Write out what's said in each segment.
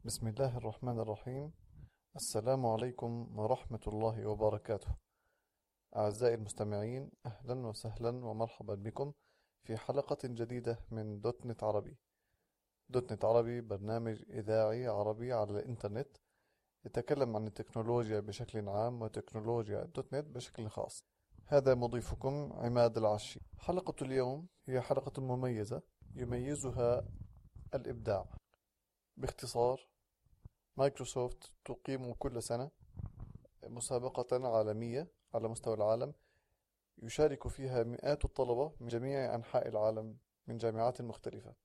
بسم الله الرحمن الرحيم. السلام عليكم ورحمة الله وبركاته. أعزائي المستمعين، أهلا وسهلا ومرحبا بكم في حلقة جديدة من دوت نت عربي. دوت نت عربي برنامج إذاعي عربي على الإنترنت يتكلم عن التكنولوجيا بشكل عام وتكنولوجيا الدوت نت بشكل خاص. هذا مضيفكم عماد العشي. حلقة اليوم هي حلقة مميزة يميزها الإبداع. باختصار، مايكروسوفت تقيم كل سنة مسابقة عالمية على مستوى العالم، يشارك فيها مئات الطلبة من جميع أنحاء العالم من جامعات مختلفة.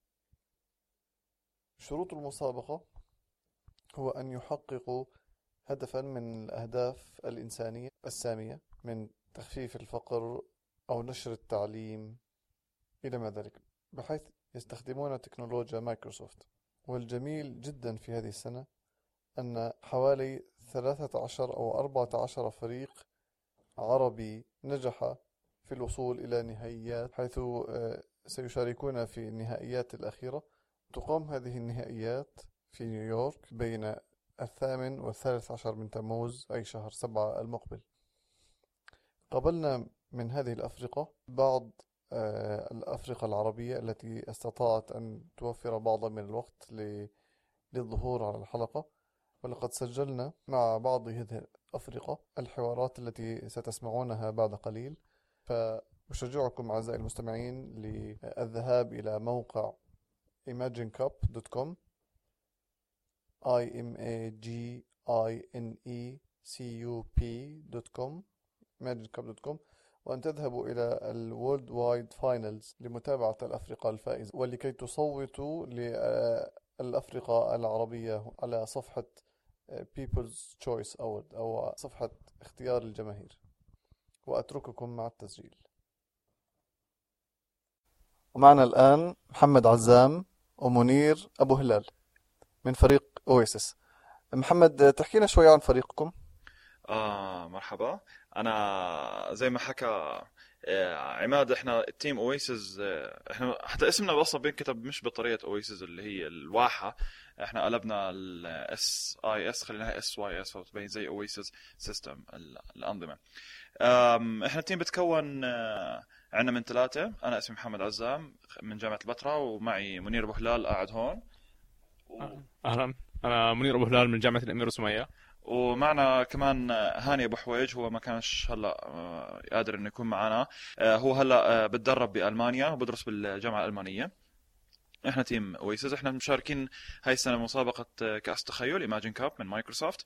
شروط المسابقة هو أن يحققوا هدفا من الأهداف الإنسانية السامية، من تخفيف الفقر أو نشر التعليم إلى ما ذلك، بحيث يستخدمون تكنولوجيا مايكروسوفت. والجميل جدا في هذه السنة أن حوالي 13 أو 14 فريق عربي نجح في الوصول إلى نهائيات، حيث سيشاركون في النهائيات الأخيرة. تقام هذه النهائيات في نيويورك بين 8 و13 من تموز أي شهر 7 المقبل. قابلنا من هذه الأفرقة بعض الأفرقة العربية التي استطاعت أن توفر بعضا من الوقت للظهور على الحلقة، ولقد سجلنا مع بعض هذه الأفرقة الحوارات التي ستسمعونها بعد قليل. فأشجعكم أعزائي المستمعين للذهاب إلى موقع imaginecup.com imaginecup.com imaginecup.com، وأن تذهبوا إلى الورلد وايد فاينلز لمتابعة الأفرقة الفائزة، ولكي تصوتوا للأفرقة العربية على صفحة People's Choice Award أو صفحة اختيار الجماهير. وأترككم مع التسجيل. ومعنا الآن محمد عزام ومنير أبو هلال من فريق أويسس. محمد، تحكينا شوي عن فريقكم. مرحبا. أنا زي ما حكى عماد، إحنا تيم أويسز. إحنا حتى اسمنا أصلا بينكتب مش بطريقة أويسز اللي هي الواحة، إحنا قلبنا ال SIS خليناها SYS فتبين زي أويسز سيستم الأنظمة. إحنا التيم بتكون عنا من 3. أنا اسمي محمد عزام من جامعة البتراء، ومعي منير أبو هلال قاعد هون. اهلا، انا منير ابو هلال من جامعه الامير سميه. ومعنا كمان هاني ابو حويج، هو ما كانش هلا قادر انه يكون معنا. هو هلا بتدرب بالمانيا وبدرس بالجامعه الالمانيه. احنا تيم اويسز، احنا مشاركين هاي السنه مسابقه كاس تخيل ايماجين كاب من مايكروسوفت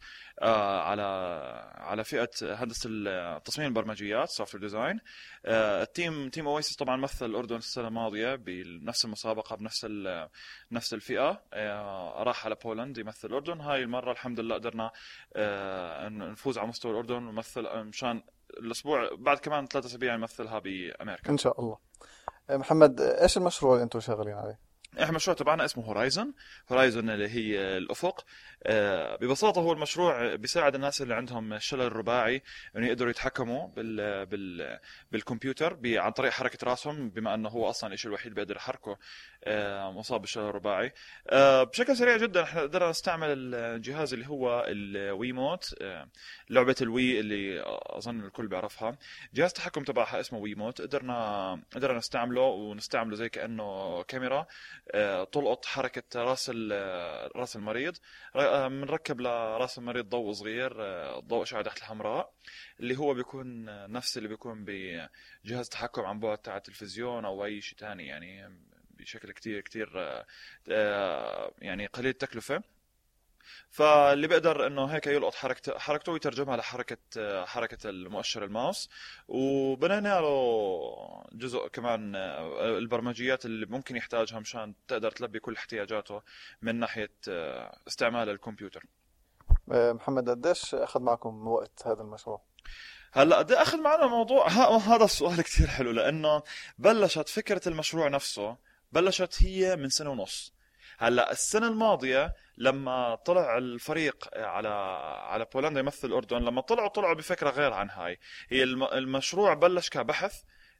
على فئه هندسه تصميم البرمجيات سوفت ديزاين. تيم اويسز طبعا مثل الاردن السنه الماضيه بنفس المسابقه نفس الفئه. راح على بولند يمثل الاردن. هاي المره الحمد لله قدرنا نفوز على مستوى الاردن ونمثل مشان الاسبوع بعد كمان 3 أسابيع نمثلها بامريكا إن شاء الله. محمد، إيش المشروع اللي أنتم شغالين عليه؟ احنا المشروع تبعنا اسمه هورايزون اللي هي الافق. ببساطه هو المشروع بيساعد الناس اللي عندهم شلل رباعي انه يقدروا يتحكموا بالكمبيوتر عن طريق حركه راسهم، بما انه هو اصلا الشيء الوحيد بيقدر يحركه مصاب بالشلل الرباعي. بشكل سريع جدا احنا قدرنا نستعمل الجهاز اللي هو الويموت، لعبه الوي اللي اظن الكل بيعرفها. جهاز التحكم تبعها اسمه ويموت. قدرنا نستعمله زي كانه كاميرا تلقط حركة راس المريض. بنركب لراس المريض ضوء صغير، ضوء أشعة الحمراء، اللي هو بيكون نفس اللي بيكون بجهاز تحكم عن بعد تاع التلفزيون أو أي شيء تاني، يعني بشكل كتير يعني قليل التكلفة. فاللي بيقدر انه هيك يلقط حركته ويترجمها حركة المؤشر الماوس. وبنينا له جزء كمان البرمجيات اللي ممكن يحتاجها مشان تقدر تلبي كل احتياجاته من ناحية استعمال الكمبيوتر. محمد، قديش أخذ معكم وقت هذا المشروع؟ هلا قد اخذ معنا الموضوع هذا السؤال كتير حلو، لانه بلشت فكرة المشروع نفسه بلشت هي من 1.5 سنة. هلا السنة الماضية لما طلع الفريق على بولندا يمثل الأردن، لما طلعوا بفكرة غير عن هاي. هي المشروع بلش كبحث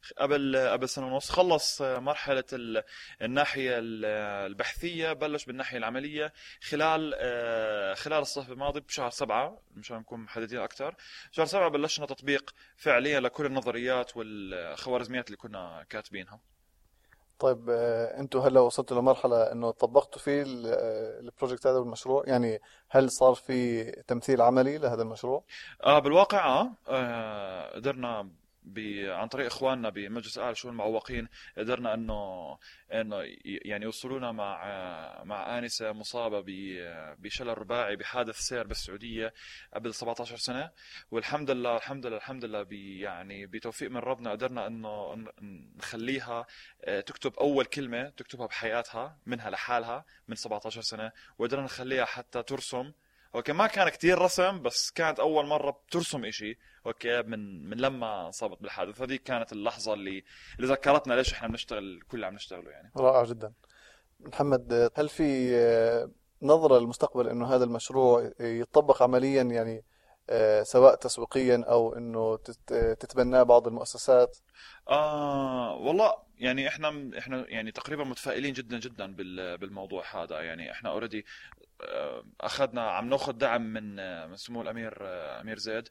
قبل سنة ونص. خلص مرحلة الناحية البحثية، بلش بالناحية العملية خلال الصيف الماضي بشهر 7 مشان نكون محددين أكتر. شهر 7 بلشنا تطبيق فعليا لكل النظريات والخوارزميات اللي كنا كاتبينها. طيب انتوا هلا وصلتوا لمرحلة انه طبقتوا فيه البروجكت هذا والمشروع، يعني هل صار في تمثيل عملي لهذا المشروع؟ بالواقع قدرنا عن طريق اخواننا بمجلس اهل الشؤون المعوقين، قدرنا انه يعني يوصلونا مع انسه مصابه بشلل رباعي بحادث سير بالسعوديه قبل 17 سنه. والحمد لله الحمد لله يعني بتوفيق من ربنا قدرنا انه نخليها تكتب اول كلمه تكتبها بحياتها منها لحالها من 17 سنه، وقدرنا نخليها حتى ترسم. اوكي ما كان كتير رسم، بس كانت اول مره بترسم اشي اوكي من لما انصابت بالحادث. هذه كانت اللحظه اللي ذكرتنا ليش احنا بنشتغل كل اللي عم نشتغله يعني. رائع جدا. محمد، هل في نظرة للمستقبل انه هذا المشروع يتطبق عمليا، يعني سواء تسويقيا او انه تتبناه بعض المؤسسات؟ والله يعني احنا يعني تقريبا متفائلين جدا جدا بالموضوع هذا. يعني احنا اوريدي عم ناخذ دعم من سمو الامير امير زيد،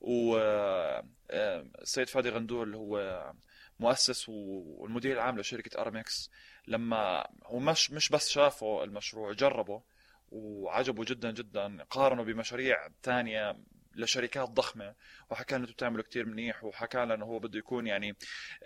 والسيد فادي غندور اللي هو مؤسس والمدير العام لشركه ارامكس. لما هو مش بس شافوا المشروع، جربوا وعجبوا جدا جدا، قارنوا بمشاريع تانية لشركات ضخمة، وحكى لنا انتم بتعملوا كتير منيح، وحكى لنا انه هو بده يكون يعني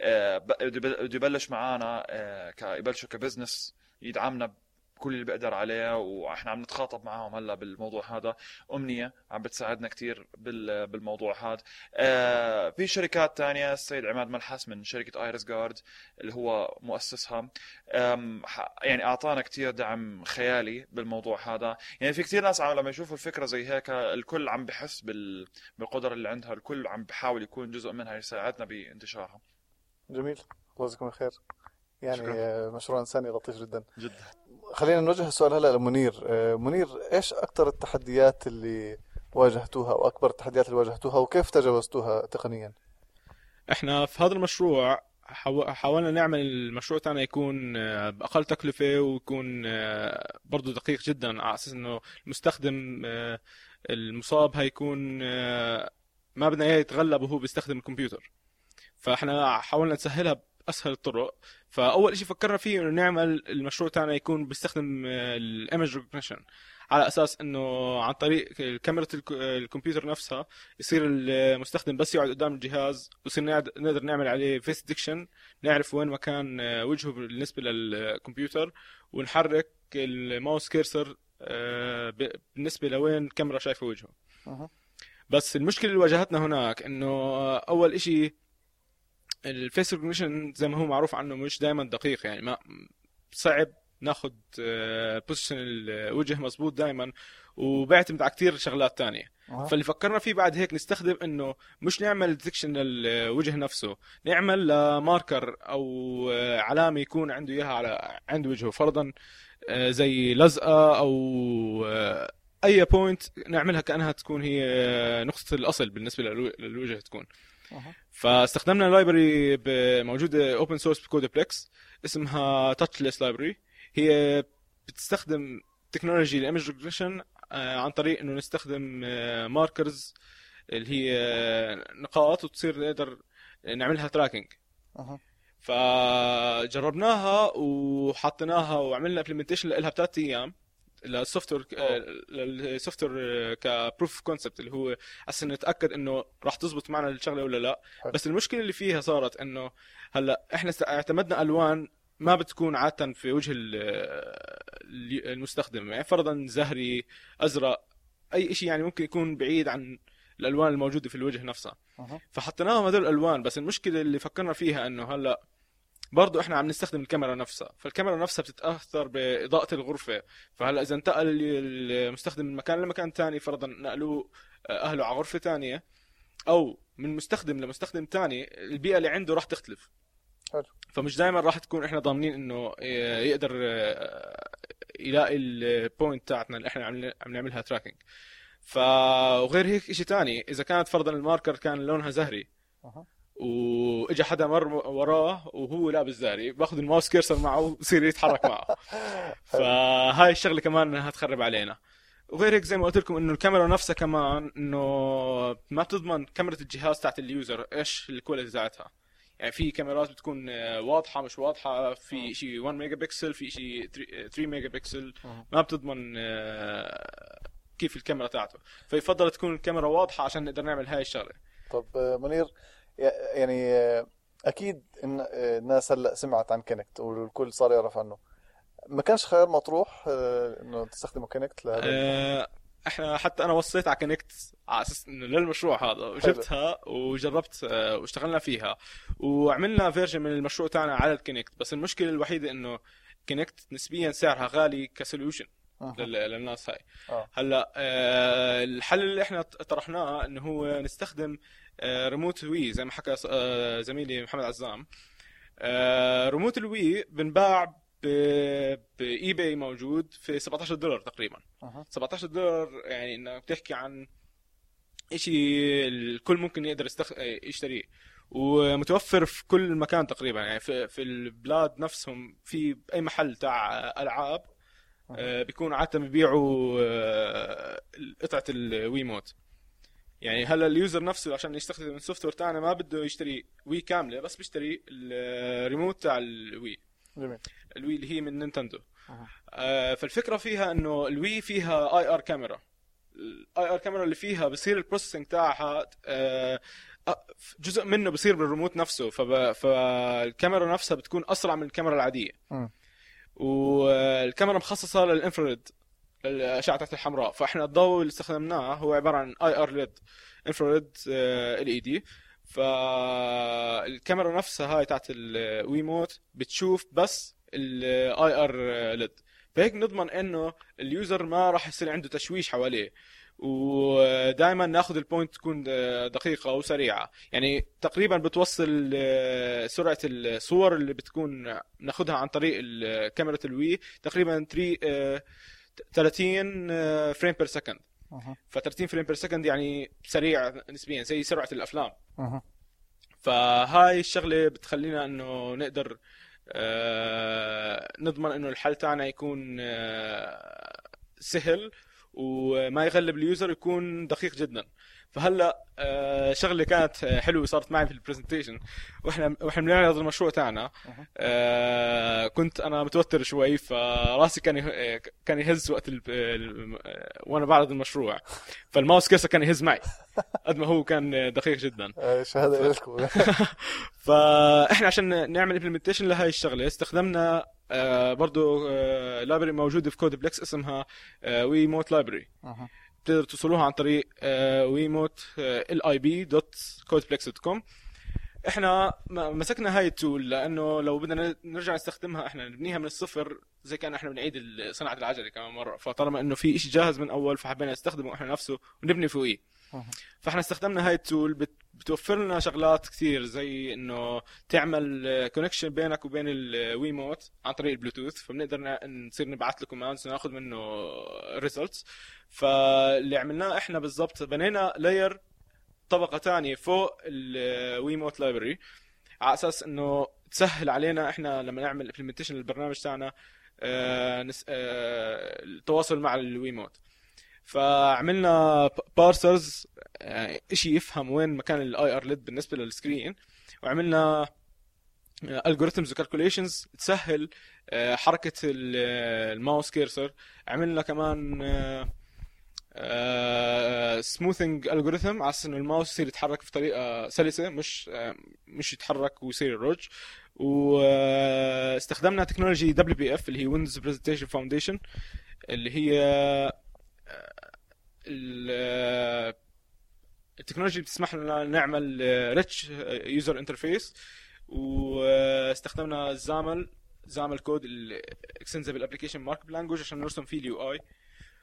بده يبلش معانا يبلشوا كبزنس، يدعمنا كل اللي بقدر عليه. واحنا عم نتخاطب معاهم هلا بالموضوع هذا. أمنية عم بتساعدنا كتير بالموضوع هذا. في شركات تانية، السيد عماد ملحس من شركة ايرس جارد اللي هو مؤسسها، يعني اعطانا كتير دعم خيالي بالموضوع هذا. يعني في كتير ناس لما يشوفوا الفكرة زي هيك الكل عم بحس بالقدرة اللي عندها، الكل عم بحاول يكون جزء منها يساعدنا بانتشارها. جميل، الله يجزاكم الخير. يعني شكرا. مشروع إنساني لطيف جدا جدا. خلينا نوجه السؤال هلا لمنير. منير، ايش اكثر التحديات اللي واجهتوها واكبر التحديات اللي واجهتوها وكيف تجاوزتوها تقنيا؟ احنا في هذا المشروع حاولنا نعمل المشروع تاعنا يكون بأقل تكلفة، ويكون برضو دقيق جدا، على أساس إنه المستخدم المصاب هيكون ما بدنا إياه يتغلب وهو بيستخدم الكمبيوتر. فاحنا حاولنا نسهلها بأسهل الطرق. فأول إشي فكرنا فيه إنه نعمل المشروع تاعنا يكون بيستخدم الإيمج ريكوجنيشن، على أساس إنه عن طريق كاميرا الكمبيوتر نفسها يصير المستخدم بس يقعد قدام الجهاز، ويصير نقدر نعمل عليه فيس ديكشن، نعرف وين مكان وجهه بالنسبة للكمبيوتر، ونحرك الماوس كيرسر بالنسبة لوين الكاميرا شايفة وجهه. بس المشكلة اللي واجهتنا هناك إنه أول إشي الفيس ريكوجنيشن زي ما هو معروف عنه مش دائما دقيق، يعني ما صعب ناخد بوزيشن الوجه مزبوط دائما، وبيعتمد على كتير شغلات تانية. فاللي فكرنا فيه بعد هيك نستخدم انه مش نعمل ديتكشن للوجه نفسه، نعمل ماركر او علامة يكون عنده اياها على عند وجهه، فرضا زي لزقة او اي بوينت نعملها كأنها تكون هي نقطة الاصل بالنسبة للوجه تكون. فاستخدمنا لايبرري موجوده اوبن سورس بكودبلكس اسمها تاتشليس لايبرري. هي بتستخدم تكنولوجي الايمج ريكوجنيشن عن طريق انه نستخدم ماركرز اللي هي نقاط، وتصير نقدر نعملها تراكنج. فجربناها وحطيناها وعملنا امبلمنتيشن لها ب3 ايام للسوفت وير كبروف كونسبت، اللي هو عشان نتاكد انه راح تزبط معنا الشغله ولا لا. بس المشكله اللي فيها صارت انه هلا احنا اعتمدنا الوان ما بتكون عاده في وجه المستخدم، يعني فرضا زهري، ازرق، اي شيء يعني ممكن يكون بعيد عن الالوان الموجوده في الوجه نفسها. فحطيناهم هذول الالوان. بس المشكله اللي فكرنا فيها انه هلا برضو احنا عم نستخدم الكاميرا نفسها، فالكاميرا نفسها بتتاثر باضاءه الغرفه. فهلا اذا انتقل المستخدم من مكان لمكان تاني، فرضا نقلوه اهله على غرفه تانية او من مستخدم لمستخدم تاني، البيئه اللي عنده راح تختلف. فمش دائما راح تكون احنا ضامنين انه يقدر يلاقي البوينت تاعتنا اللي احنا عم نعملها تراكنج. وغير هيك شيء تاني، اذا كانت فرضا الماركر كان لونها زهري واجا حدا مر وراه وهو لابس داري، باخذ الماوس كيرسر معه وبصير يتحرك معه. فهاي الشغله كمان هتخرب علينا. وغير هيك زي ما قلت لكم انه الكاميرا نفسها كمان انه ما بتضمن كاميرا الجهاز تاعت اليوزر ايش الكواليتي تاعتها. يعني في كاميرات بتكون واضحه مش واضحه، في شيء 1 ميجا بكسل، في شيء 3 ميجا بكسل، ما بتضمن كيف الكاميرا تاعته. فيفضل تكون الكاميرا واضحه عشان نقدر نعمل هاي الشغله. طب منير، يعني اكيد ان الناس هلا سمعت عن كونكت والكل صار يعرف عنه، ما كانش خيار مطروح انه تستخدموا كونكت لهذا؟ احنا حتى انا وصيت على كونكت على اساس انه للمشروع هذا، وجبتها وجربت واشتغلنا فيها وعملنا فيرجن من المشروع تاعنا على الكونكت. بس المشكله الوحيده انه كونكت نسبيا سعرها غالي كسوليوشن للناس هاي. هلا الحل اللي احنا طرحناه انه هو نستخدم ريموت وي زي ما حكى زميلي محمد عزام. ريموت الوي بنباع باي باي، موجود في $17 تقريبا. $17 يعني انك بتحكي عن اشي الكل ممكن يقدر يشتريه، ومتوفر في كل مكان تقريبا. يعني في البلاد نفسهم في اي محل تاع العاب بيكون عادة بيبيعوا قطعة الويموت. يعني هلا اليوزر نفسه عشان يستخدم السوفت وير تاعنا ما بده يشتري وي كامله، بس بيشتري الريموت تاع الوي. جميل. الوي اللي هي من نينتندو. فالفكره فيها انه الوي فيها اي ار كاميرا. الاي ار كاميرا اللي فيها بصير البروسيسنج تاعها جزء منه بصير بالريموت نفسه، فالكاميرا نفسها بتكون اسرع من الكاميرا العاديه. والكاميرا مخصصه للانفراريد، الاشعه تحت الحمراء. فاحنا الضوء اللي استخدمناه هو عباره عن اي ار ليد، انفراريد ال اي دي. فالكاميرا نفسها هاي تاعت الويموت بتشوف بس الاي ار ليد، فهيك نضمن انه اليوزر ما راح يصير عنده تشويش حواليه. ودائما ناخذ البوينت تكون دقيقه وسريعه. يعني تقريبا بتوصل سرعه الصور اللي بتكون ناخذها عن طريق كاميرا الوي تقريبا 30 فريم بير سكند. ف30 فريم بير سكند يعني سريع نسبيا زي سرعه الافلام. فهاي الشغله بتخلينا انه نقدر نضمن انه الحل تاعنا يكون سهل وما يغلب اليوزر، يكون دقيق جدا. فهلا شغله كانت حلوه صارت معي في البرزنتيشن واحنا بنعرض المشروع تاعنا. كنت انا متوتر شوي، فراسي كان يهز وقت وانا بعرض المشروع، فالماوس كيسر كان يهز معي قد ما هو كان دقيق جدا. شهاده لكم. فاحنا عشان نعمل امبلمنتيشن لهي الشغله استخدمنا برضو لايبرري موجوده في كود بلكس اسمها ويموت لايبرري. بتقدر توصلوها عن طريق wimote.lib.codeplex.com. احنا مسكنا هاي التول لانه لو بدنا نرجع نستخدمها احنا نبنيها من الصفر، زي كان احنا بنعيد صناعه العجله كمان مره. فطالما انه في شيء جاهز من اول فحبينا نستخدمه احنا نفسه ونبني فوقيه. فاحنا استخدمنا هاي التول بتوفر لنا شغلات كثير، زي انه تعمل كونكشن بينك وبين الويموت عن طريق البلوتوث. فبنقدر نصير نبعث له كوماندز وناخذ منه ريزلتس. فاللي عملناه احنا بالضبط بنينا لاير، طبقه ثانيه فوق الويموت لايبرري، على اساس انه تسهل علينا احنا لما نعمل امبلمنتيشن للبرنامج تاعنا التواصل مع الويموت. فعملنا بارسرز، اشي يفهم وين مكان الاي ار ليد بالنسبه للسكرين، وعملنا algorithms وكالكوليشنز تسهل حركه الماوس كيرسر. عملنا كمان smoothing algorithm على اساس انه الماوس يصير يتحرك بطريقه سلسه، مش يتحرك ويصير يرج. واستخدمنا تكنولوجي WPF اللي هي Windows Presentation Foundation، اللي هي التكنولوجيا بتسمح لنا نعمل ريتش يوزر انترفيس. واستخدمنا زامل كود الاكستنسبل ابلكيشن مارك اب لانجويج عشان نرسم فيه اليو اي.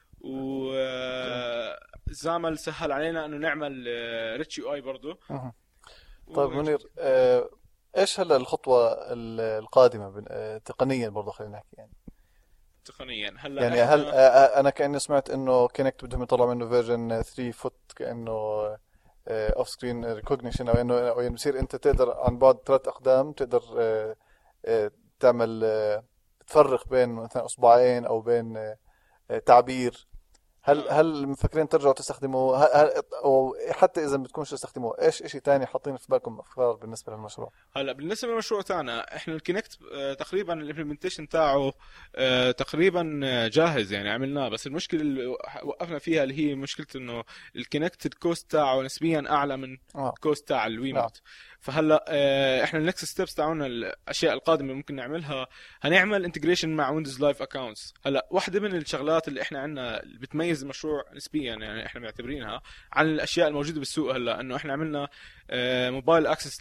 وزامل سهل علينا انه نعمل ريتش يو اي برضه. طيب منير، ايش هلا الخطوه القادمه تقنيا برضه؟ خلينا نحكي يعني تقنيا هلا يعني هل انا كأني سمعت انه كونكت بدهم يطلعوا منه فيرجن 3 فوت كأنه اوف سكرين ريكوجنيشن، او انه بصير انت تقدر عن بعد 3 اقدام تقدر تعمل تفرق بين مثلا اصبعين او بين تعبير. هل مفكرين ترجعوا تستخدموا او حتى اذا بتكونش تستخدموا ايش اشي تاني حاطين في بالكم افكار بالنسبه للمشروع؟ هلا بالنسبه للمشروع تاعنا احنا الكينكت تقريبا الامبلمنتيشن تاعه تقريبا جاهز يعني عملناه، بس المشكله اللي وقفنا فيها اللي هي مشكله انه الكينكت الكوست تاعه نسبيا اعلى من الكوست تاع الويموت. فهلا احنا النكست ستيبس تاعنا الاشياء القادمه ممكن نعملها، هنعمل انتجريشن مع ويندوز لايف اكاونتس. هلا واحده من الشغلات اللي احنا عندنا بتميز المشروع نسبيا يعني احنا معتبرينها عن الاشياء الموجوده بالسوق هلا، انه احنا عملنا موبايل اكسس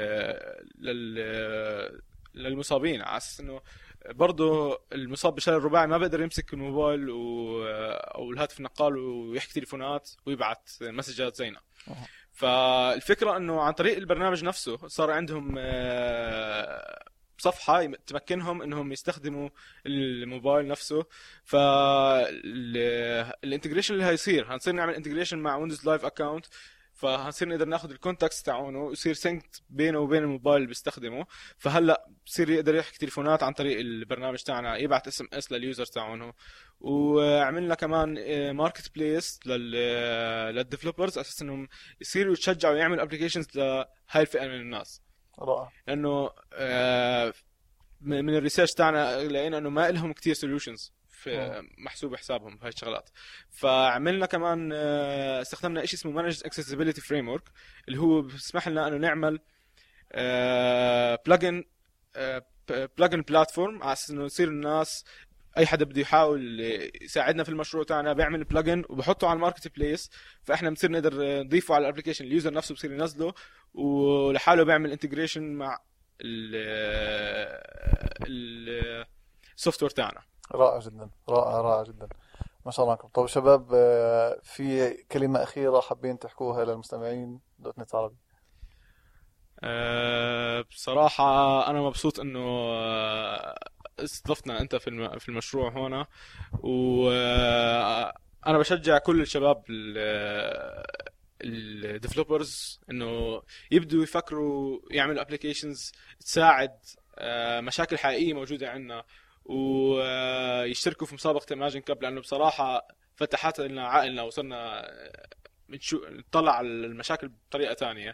للمصابين، على اساس انه برضه المصاب بشلل الرباعي ما بقدر يمسك الموبايل او الهاتف النقال ويحكي تليفونات ويبعت مسجات زينا. فالفكره انه عن طريق البرنامج نفسه صار عندهم صفحه تمكنهم انهم يستخدموا الموبايل نفسه. فالانتجريشن اللي هيصير هنصير نعمل انتجريشن مع ويندوز لايف اكاونت، فهنصير نقدر ناخذ الكونتاكتس تاعونه ويصير سينكت بينه وبين الموبايل اللي بيستخدمه. فهلا بصير يقدر يحكي تليفونات عن طريق البرنامج تاعنا، يبعت اس ام اس لليوزر تاعونه. وعملنا كمان ماركت بليس للديفلوبرز اساس انهم يصيروا يتشجعوا يعملوا ابلكيشنز لهاي الفئه من الناس. رائع. لانه من الريسيرش تاعنا لقينا انه ما لهم كتير سوليوشنز في محسوب حسابهم بهاي الشغلات. فعملنا كمان استخدمنا شيء اسمه Managed Accessibility Framework اللي هو بيسمح لنا انه نعمل بلجن بلاتفورم على اساس انه يصير الناس اي حدا بده يحاول يساعدنا في المشروع تاعنا بيعمل بلجن وبحطه على الماركت بليس، فاحنا بنصير نقدر نضيفه على الابلكيشن، اليوزر نفسه بصير ينزله ولحاله بيعمل انتجريشن مع السوفت وير تاعنا. رائع جدا، رائع جدا، ما شاء الله عليكم. طيب شباب، في كلمة أخيرة حابين تحكوها للمستمعين دوت نت عربي؟ بصراحة أنا مبسوط إنه استضفتنا أنت في المشروع هنا، وأنا بشجع كل الشباب الديفلوبرز إنه يبدوا يفكروا يعملوا أبليكيشنز تساعد مشاكل حقيقية موجودة عندنا، ويشتركوا في مسابقة Imagine Cup، لأنه بصراحة فتحت لنا عقلنا وصلنا نطلع على المشاكل بطريقة تانية،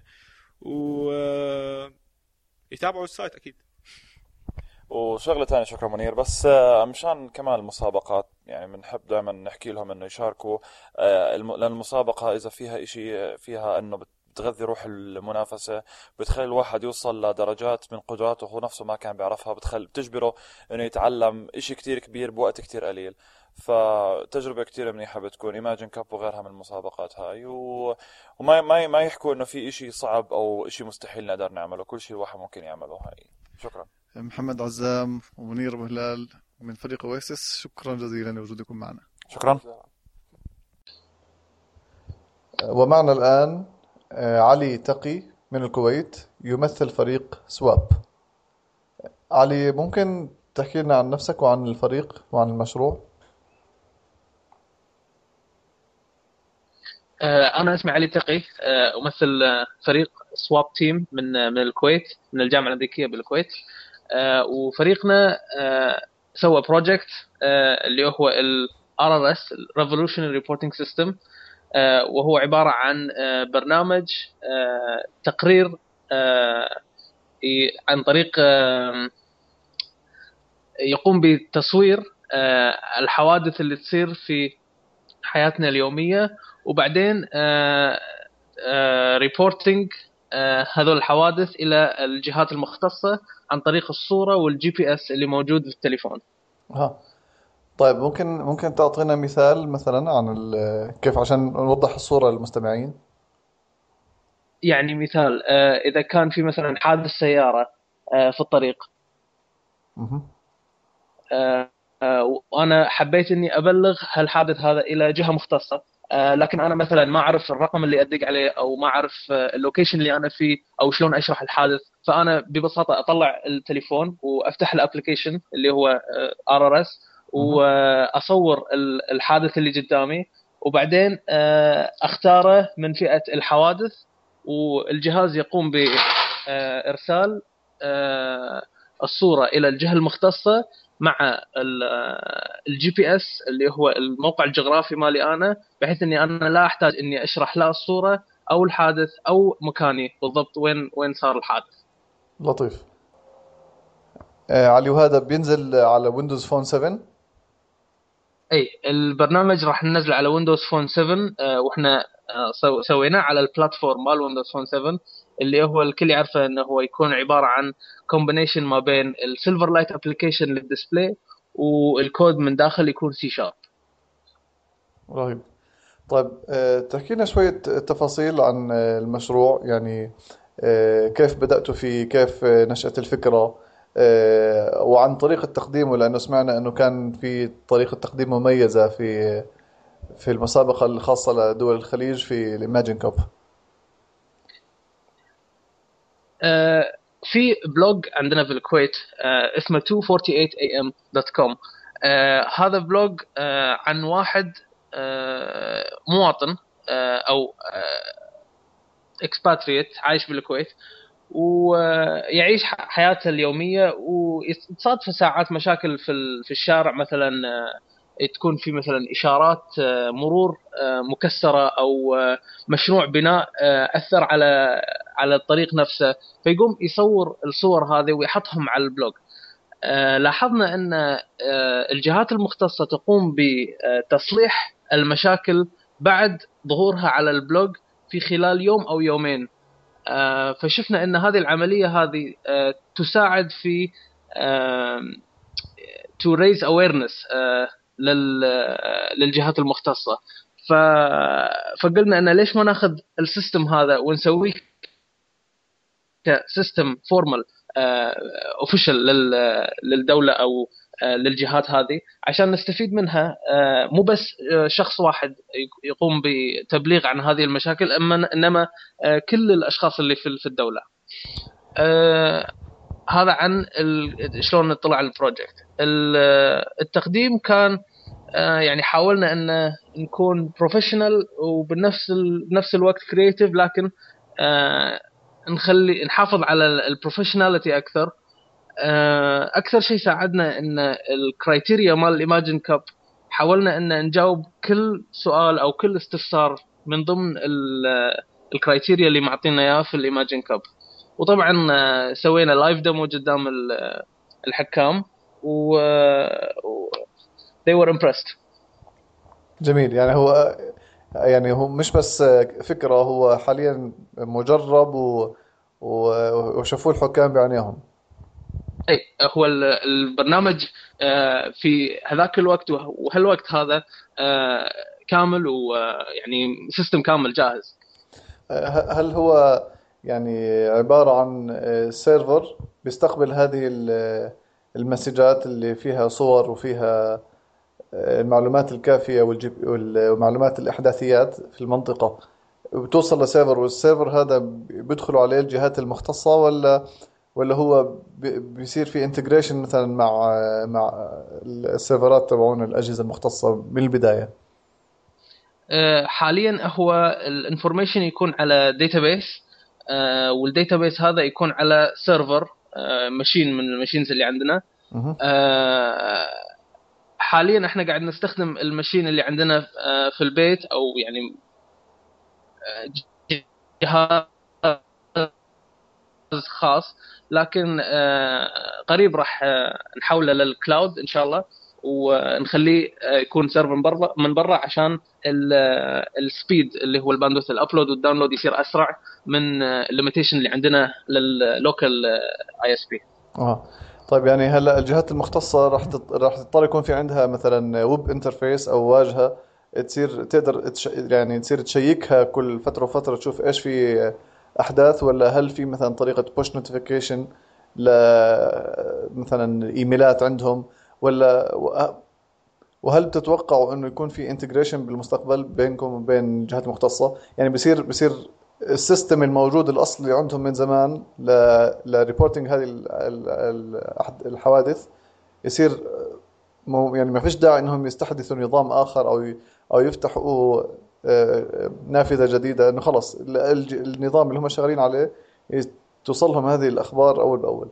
ويتابعوا السايت أكيد. وشغلة تانية، شكرا منير، بس مشان كمان المسابقات يعني بنحب دائما نحكي لهم انه يشاركوا، لأن المسابقة اذا فيها اشي فيها انه بتغذي روح المنافسة، بتخلي الواحد يوصل لدرجات من قدراته هو نفسه ما كان بيعرفها، بتجبره انه يتعلم اشي كتير كبير بوقت كتير قليل. فتجربة كتير منيحة بتكون Imagine Cup وغيرها من المسابقات هاي، وما ما يحكوا انه في اشي صعب او اشي مستحيل نقدر نعمله، كل شيء الواحد ممكن يعمله. هاي شكرا. محمد عزام ومنير أبو هلال من فريق اويسس، شكرا جزيلا لوجودكم معنا. شكرا. ومعنا الآن علي تقي من الكويت يمثل فريق سواب. علي، ممكن تحكي لنا عن نفسك وعن الفريق وعن المشروع؟ أنا اسمي علي تقي، أمثل فريق سواب تيم من الكويت، من الجامعة الأمريكية بالكويت. وفريقنا سوى بروجكت اللي هو ال RRS Revolutionary Reporting System، وهو عبارة عن برنامج تقرير عن طريق يقوم بتصوير الحوادث اللي تصير في حياتنا اليومية، وبعدين ريبورتينج هذول الحوادث إلى الجهات المختصة عن طريق الصورة والGPS اللي موجود في التليفون. طيب ممكن تعطينا مثال مثلا عن كيف عشان نوضح الصورة للمستمعين؟ يعني مثال إذا كان في مثلا حادث سيارة في الطريق، وأنا حبيت إني أبلغ هالحادث هذا إلى جهة مختصة، لكن أنا مثلا ما أعرف الرقم اللي أدق عليه أو ما أعرف اللوكيشن اللي أنا فيه أو شلون أشرح الحادث، فأنا ببساطة أطلع التليفون وأفتح الابليكيشن اللي هو RRS وأصور الحادث اللي قدامي، وبعدين اختاره من فئة الحوادث، والجهاز يقوم بإرسال الصورة إلى الجهة المختصة مع الجي بي اس اللي هو الموقع الجغرافي مالي أنا، بحيث أني أنا لا أحتاج أني أشرح لا الصورة أو الحادث أو مكاني بالضبط وين صار الحادث. لطيف. علي، وهذا بينزل على ويندوز فون 7؟ اي البرنامج راح ننزل على ويندوز فون 7، واحنا سويناه على البلاتفورم مال ويندوز فون 7 اللي هو الكل يعرفه انه هو يكون عباره عن كومبينيشن ما بين السيلفر لايت ابلكيشن للديسبلاي والكود من داخل يكون سي شارب. رهيب. طيب تحكي لنا شوية تفاصيل عن المشروع، يعني كيف بدأتوا فيه، كيف نشأة الفكرة، وعن طريقة تقديمه، لأنه سمعنا أنه كان في طريقة تقديم مميزة في المسابقة الخاصة لدول الخليج في الإيماجين كاب. في بلوج عندنا في الكويت اسمه 248am.com. هذا بلوج عن واحد مواطن او اكسباتريت عايش بالكويت ويعيش حياته اليوميه، وتصادف ساعات مشاكل في الشارع، مثلا تكون في مثلا اشارات مرور مكسره او مشروع بناء اثر على الطريق نفسه، فيقوم يصور الصور هذه ويحطهم على البلوج. لاحظنا ان الجهات المختصه تقوم بتصليح المشاكل بعد ظهورها على البلوج في خلال يوم او يومين. فشفنا ان هذه العمليه هذه تساعد في to raise awareness للجهات المختصه. فقلنا ان ليش ما ناخذ السيستم هذا ونسويه كسيستم فورمال اوفيشال للدوله او للجهات هذه عشان نستفيد منها، مو بس شخص واحد يقوم بتبليغ عن هذه المشاكل، انما كل الاشخاص اللي في الدوله. هذا عن شلون نطلع على البروجكت. التقديم كان يعني حاولنا ان نكون بروفيشنال وبنفس الوقت كرييتيف، لكن نحافظ على البروفيشناليتي اكثر. اكثر شيء ساعدنا ان الكرايتيريا مال الايماجين كاب حاولنا ان نجاوب كل سؤال او كل استفسار من ضمن الكرايتيريا اللي معطينا اياه في الايماجين كاب. وطبعا سوينا لايف ديمو قدام الحكام و they were impressed. جميل. يعني هو مش بس فكرة، هو حاليا مجرب وشافوه الحكام بعينيهم. اي هو البرنامج في هذاك الوقت وهالوقت هذا كامل، ويعني سيستم كامل جاهز. هل هو يعني عبارة عن سيرفر بيستقبل هذه المسجات اللي فيها صور وفيها المعلومات الكافية والمعلومات الإحداثيات في المنطقة، بتوصل لسيرفر، والسيرفر هذا بيدخلوا عليه الجهات المختصة، ولا هو بيصير في انتجريشن مثلا مع السيرفرات تبعون الأجهزة المختصة من البداية؟ حاليا هو الانفورميشن يكون على داتابيس، والداتابيس هذا يكون على سيرفر ماشين من الماشينز اللي عندنا. حاليا احنا قاعد نستخدم الماشين اللي عندنا في البيت، او يعني جهاز خاص، لكن قريب راح نحوله للكلاود ان شاء الله، ونخليه يكون سيرفر من برا عشان السبيد اللي هو الباندوث الابلود والداونلود يصير اسرع من الليميتيشن اللي عندنا لللوكال اي اس بي. طيب، يعني هلا الجهات المختصة راح تضطر يكون في عندها مثلا ويب انترفيس او واجهة تقدر يعني تصير تشيكها كل فترة وفترة تشوف ايش في احداث، ولا هل في مثلا طريقة بوش نوتيفيكيشن مثلا ايميلات عندهم، وهل بتتوقعوا انه يكون في انتجريشن بالمستقبل بينكم وبين الجهات المختصة؟ يعني بصير السيستم الموجود الاصلي عندهم من زمان لريبورتنج هذه الحوادث يصير يعني ما فيش داعي انهم يستحدثوا نظام اخر او يفتحوا نافذة جديدة، انه خلص النظام اللي هم شغالين عليه توصلهم هذه الاخبار اول باول.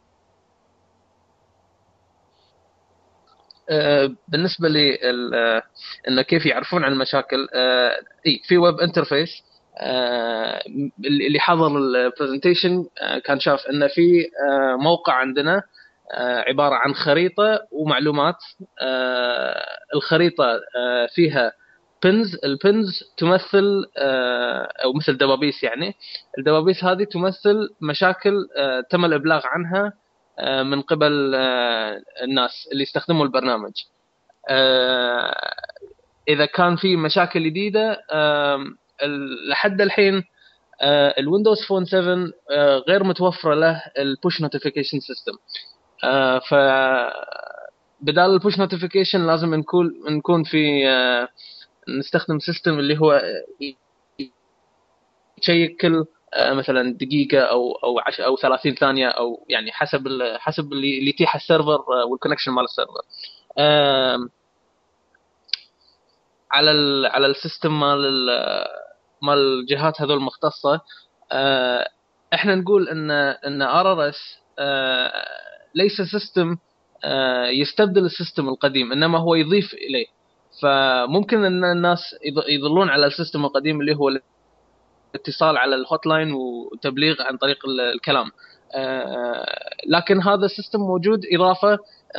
بالنسبه لي انه كيف يعرفون عن المشاكل، اي في ويب انترفيس. اللي حضر البرزنتيشن كان شاف ان في موقع عندنا عباره عن خريطه ومعلومات. الخريطه فيها بنز. البنز تمثل او مثل دبابيس، يعني الدبابيس هذه تمثل مشاكل تم الابلاغ عنها من قبل الناس اللي يستخدموا البرنامج. إذا كان في مشاكل جديدة، لحد الحين الويندوز فون 7 غير متوفرة له البوش نوتيفيكيشن سيستم. فبدال البوش نوتيفيكيشن لازم نكون في نستخدم سيستم اللي هو يشيك كل مثلا دقيقه او 10 او 30 ثانيه، او يعني حسب اللي يتيح السيرفر والكونكشن مال السيرفر. على السيستم مال الجهات هذول المختصه. احنا نقول ان RRS ليس سيستم يستبدل السيستم القديم، انما هو يضيف اليه. فممكن ان الناس يظلون على السيستم القديم اللي هو الاتصال على الهوت لاين وتبليغ عن طريق الكلام، لكن هذا السيستم موجود اضافه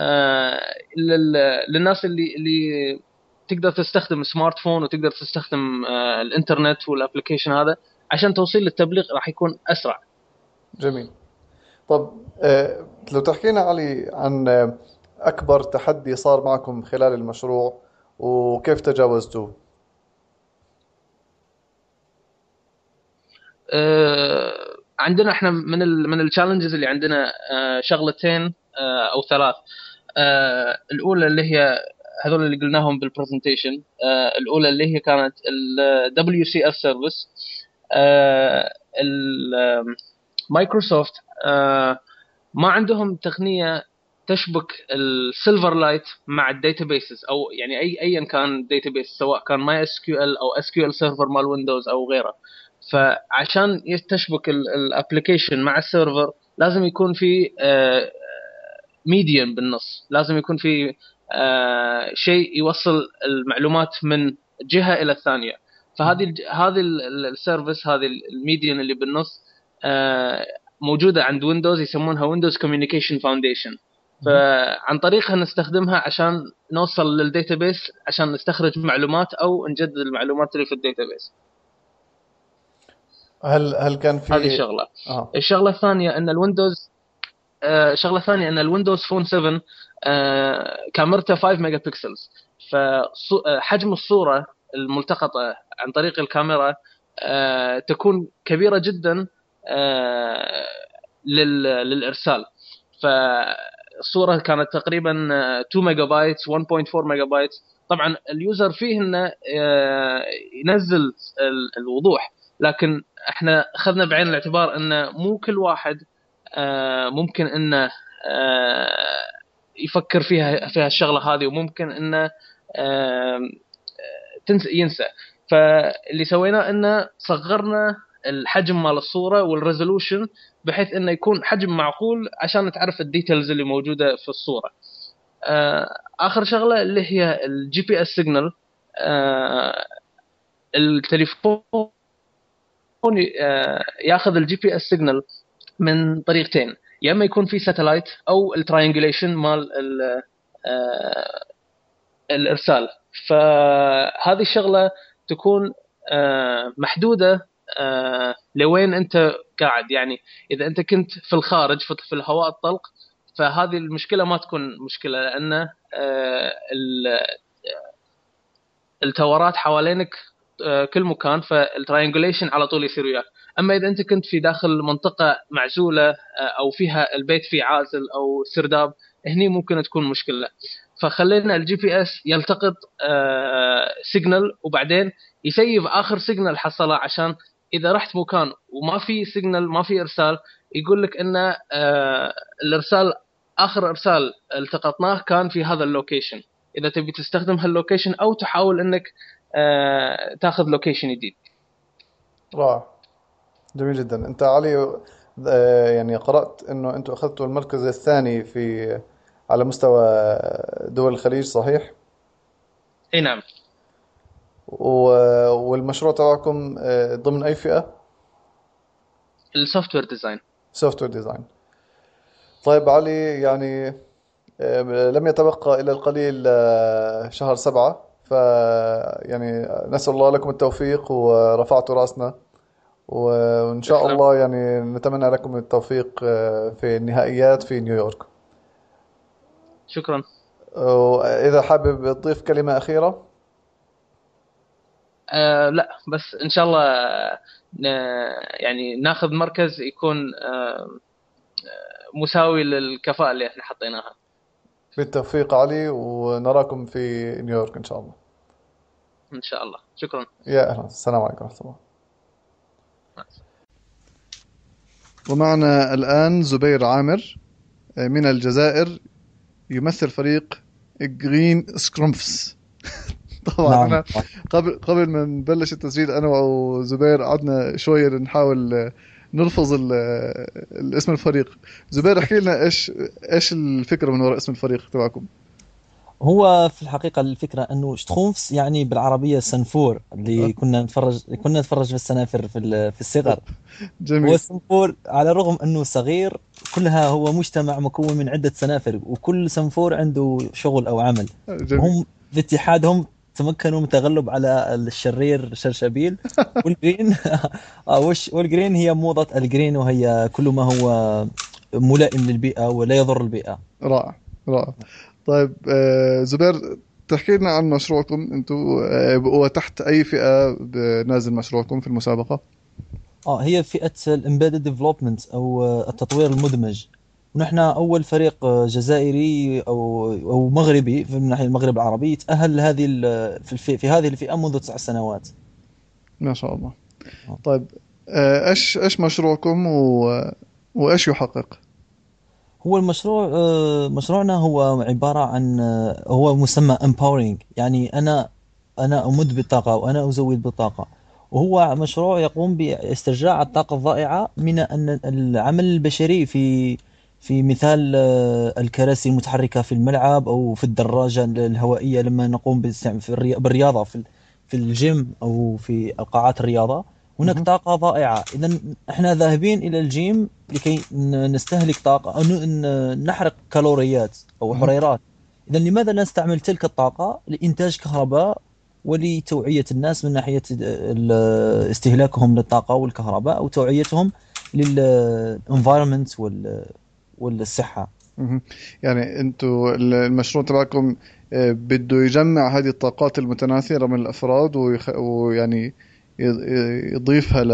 للناس اللي تقدر تستخدم سمارت فون وتقدر تستخدم الانترنت والابلكيشن هذا، عشان توصيل التبليغ راح يكون اسرع. جميل. طب لو تحكينا علي عن اكبر تحدي صار معكم خلال المشروع وكيف تجاوزتوه. عندنا احنا من التشالنجز اللي عندنا شغلتين او ثلاث. الاولى اللي هي هذول اللي قلناهم بالبرزنتيشن. الاولى اللي هي كانت ال WCF سيرفيس. مايكروسوفت ما عندهم تقنيه تشبك السيلفر لايت مع الداتابيسز، او يعني ايا كان داتابيس، سواء كان ماي اس كيو ال او اس كيو ال سيرفر مال ويندوز او غيره. فعشان تشبك الابلكيشن مع السيرفر لازم يكون في ميديم بالنص، لازم يكون في شيء يوصل المعلومات من جهة إلى الثانية. فهذه السيرفيس، هذه الميديم اللي بالنص موجودة عند ويندوز، يسمونها ويندوز كوميونيكيشن فاونديشن. فعن طريقها نستخدمها عشان نوصل للديتابيس، عشان نستخرج معلومات أو نجدد المعلومات اللي في الديتابيس. هل كان في هذه شغلة. الشغلة الثانية أن الويندوز فون 7 كاميرته 5 ميجا بكسلز، فحجم الصورة الملتقطة عن طريق الكاميرا تكون كبيرة جدا للإرسال. فالصورة كانت تقريبا 2 ميجا بايت 1.4 ميجا بايت. طبعا اليوزر فيه انه ينزل الوضوح، لكن احنا اخذنا بعين الاعتبار انه مو كل واحد ممكن انه يفكر فيها الشغله هذه، وممكن انه ينسى. فاللي سويناه انه صغرنا الحجم مال الصوره والريزولوشن بحيث انه يكون حجم معقول عشان تعرف الديتيلز اللي موجوده في الصوره. اخر شغله اللي هي الجي بي اس سيجنال. التليفون ياخذ الجي بي اس سيجنال من طريقتين، يا اما يكون في ساتلايت او التراينجوليشن مال الارسال. فهذه الشغله تكون محدوده لوين انت قاعد. يعني اذا انت كنت في الخارج في الهواء الطلق، فهذه المشكله ما تكون مشكله، لان التورات حوالينك كل مكان، فالتراينجوليشن على طول يصير وياك. اما اذا انت كنت في داخل منطقه معزوله او فيها البيت فيه عازل او سرداب، هني ممكن تكون مشكله. فخلينا الجي بي اس يلتقط سيجنال وبعدين يسيب اخر سيجنال حصله، عشان اذا رحت مكان وما في سيجنال، ما في ارسال، يقول لك ان الارسال آخر إرسال التقطناه كان في هذا اللوكيشن، إذا تبي تستخدم هاللوكيشن أو تحاول إنك تاخذ لوكيشن جديد. رائع، جميل جدا. أنت علي يعني قرأت إنه أنتوا أخذتوا المركز الثاني في على مستوى دول الخليج، صحيح؟ أي نعم. والمشروع تبعكم ضمن أي فئة؟ السوفت وير ديزاين. سوفت وير ديزاين. طيب علي، يعني لم يتبقى إلا القليل شهر 7، يعني نسأل الله لكم التوفيق، ورفعتوا رأسنا، وإن شاء تسلم. الله يعني نتمنى لكم التوفيق في النهائيات في نيويورك. شكرا. وإذا حابب تضيف كلمة أخيرة. لا بس إن شاء الله يعني ناخذ مركز يكون مساوي للكفاءة اللي احنا حطيناها. بالتوفيق علي، ونراكم في نيويورك إن شاء الله. إن شاء الله. شكرا. يا أهلا، السلام عليكم ورحمة الله. ومعنا الآن زبير عامر من الجزائر، يمثل فريق جرين سكرمفس. طبعا نعم. أنا قبل ما نبلش التسجيل أنا وزبير قعدنا شوية نحاول نلفظ الاسم الفريق. زبير، احكي لنا ايش الفكرة من وراء اسم الفريق تبعكم؟ هو في الحقيقة الفكرة أنه شتخونفس يعني بالعربية سنفور، اللي كنا نتفرج في السنافر في الصغر. هو جميل. السنفور على الرغم أنه صغير، كلها هو مجتمع مكون من عدة سنافر، وكل سنفور عنده شغل أو عمل. جميل. وهم باتحادهم تمكنوا من التغلب على الشرير شرشبيل. والجرين والجرين هي موضة الجرين، وهي كل ما هو ملائم للبيئة ولا يضر البيئة. رائع رائع. طيب زبير، تحكي لنا عن مشروعكم انتم، وتحت اي فئة نازل مشروعكم في المسابقة؟ هي فئة الامبيدد ديفلوبمنت او التطوير المدمج. ونحن اول فريق جزائري او مغربي من ناحية المغرب العربي يتأهل لهذه في هذه الفئة منذ 9 سنوات. ما شاء الله. طيب ايش مشروعكم وايش يحقق؟ هو المشروع مشروعنا هو عبارة عن هو مسمى empowering، يعني أنا أمد بالطاقة وأنا أزود بالطاقة. وهو مشروع يقوم باسترجاع الطاقة الضائعة من أن العمل البشري في مثال الكراسي المتحركة في الملعب أو في الدراجة الهوائية لما نقوم بالرياضة في الجيم أو في القاعات الرياضة. هناك طاقة ضائعة، إذا احنا ذاهبين إلى الجيم لكي نستهلك طاقة أو نحرق كالوريات أو حريرات. إذا لماذا لا نستعمل تلك الطاقة لإنتاج كهرباء ولتوعية الناس من ناحية استهلاكهم للطاقة والكهرباء، أو توعيتهم للانفايرمنت والصحة. يعني انتوا المشروع تبعكم بده يجمع هذه الطاقات المتناثرة من الأفراد ويعني يضيفها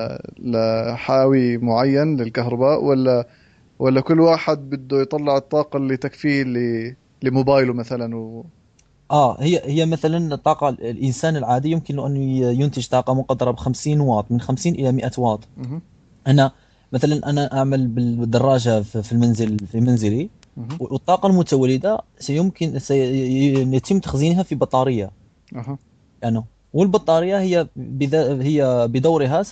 لحاوي معين للكهرباء، ولا كل واحد بده يطلع الطاقة اللي تكفيه لموبايله مثلا هي مثلا الطاقة الإنسان العادي يمكن له أن ينتج طاقة مقدرة ب50 واط، من 50 إلى 100 واط. أنا أعمل بالدراجة في المنزل في منزلي، والطاقة المتولدة سيتم تخزينها في بطارية. يعني والبطارية هي بدورها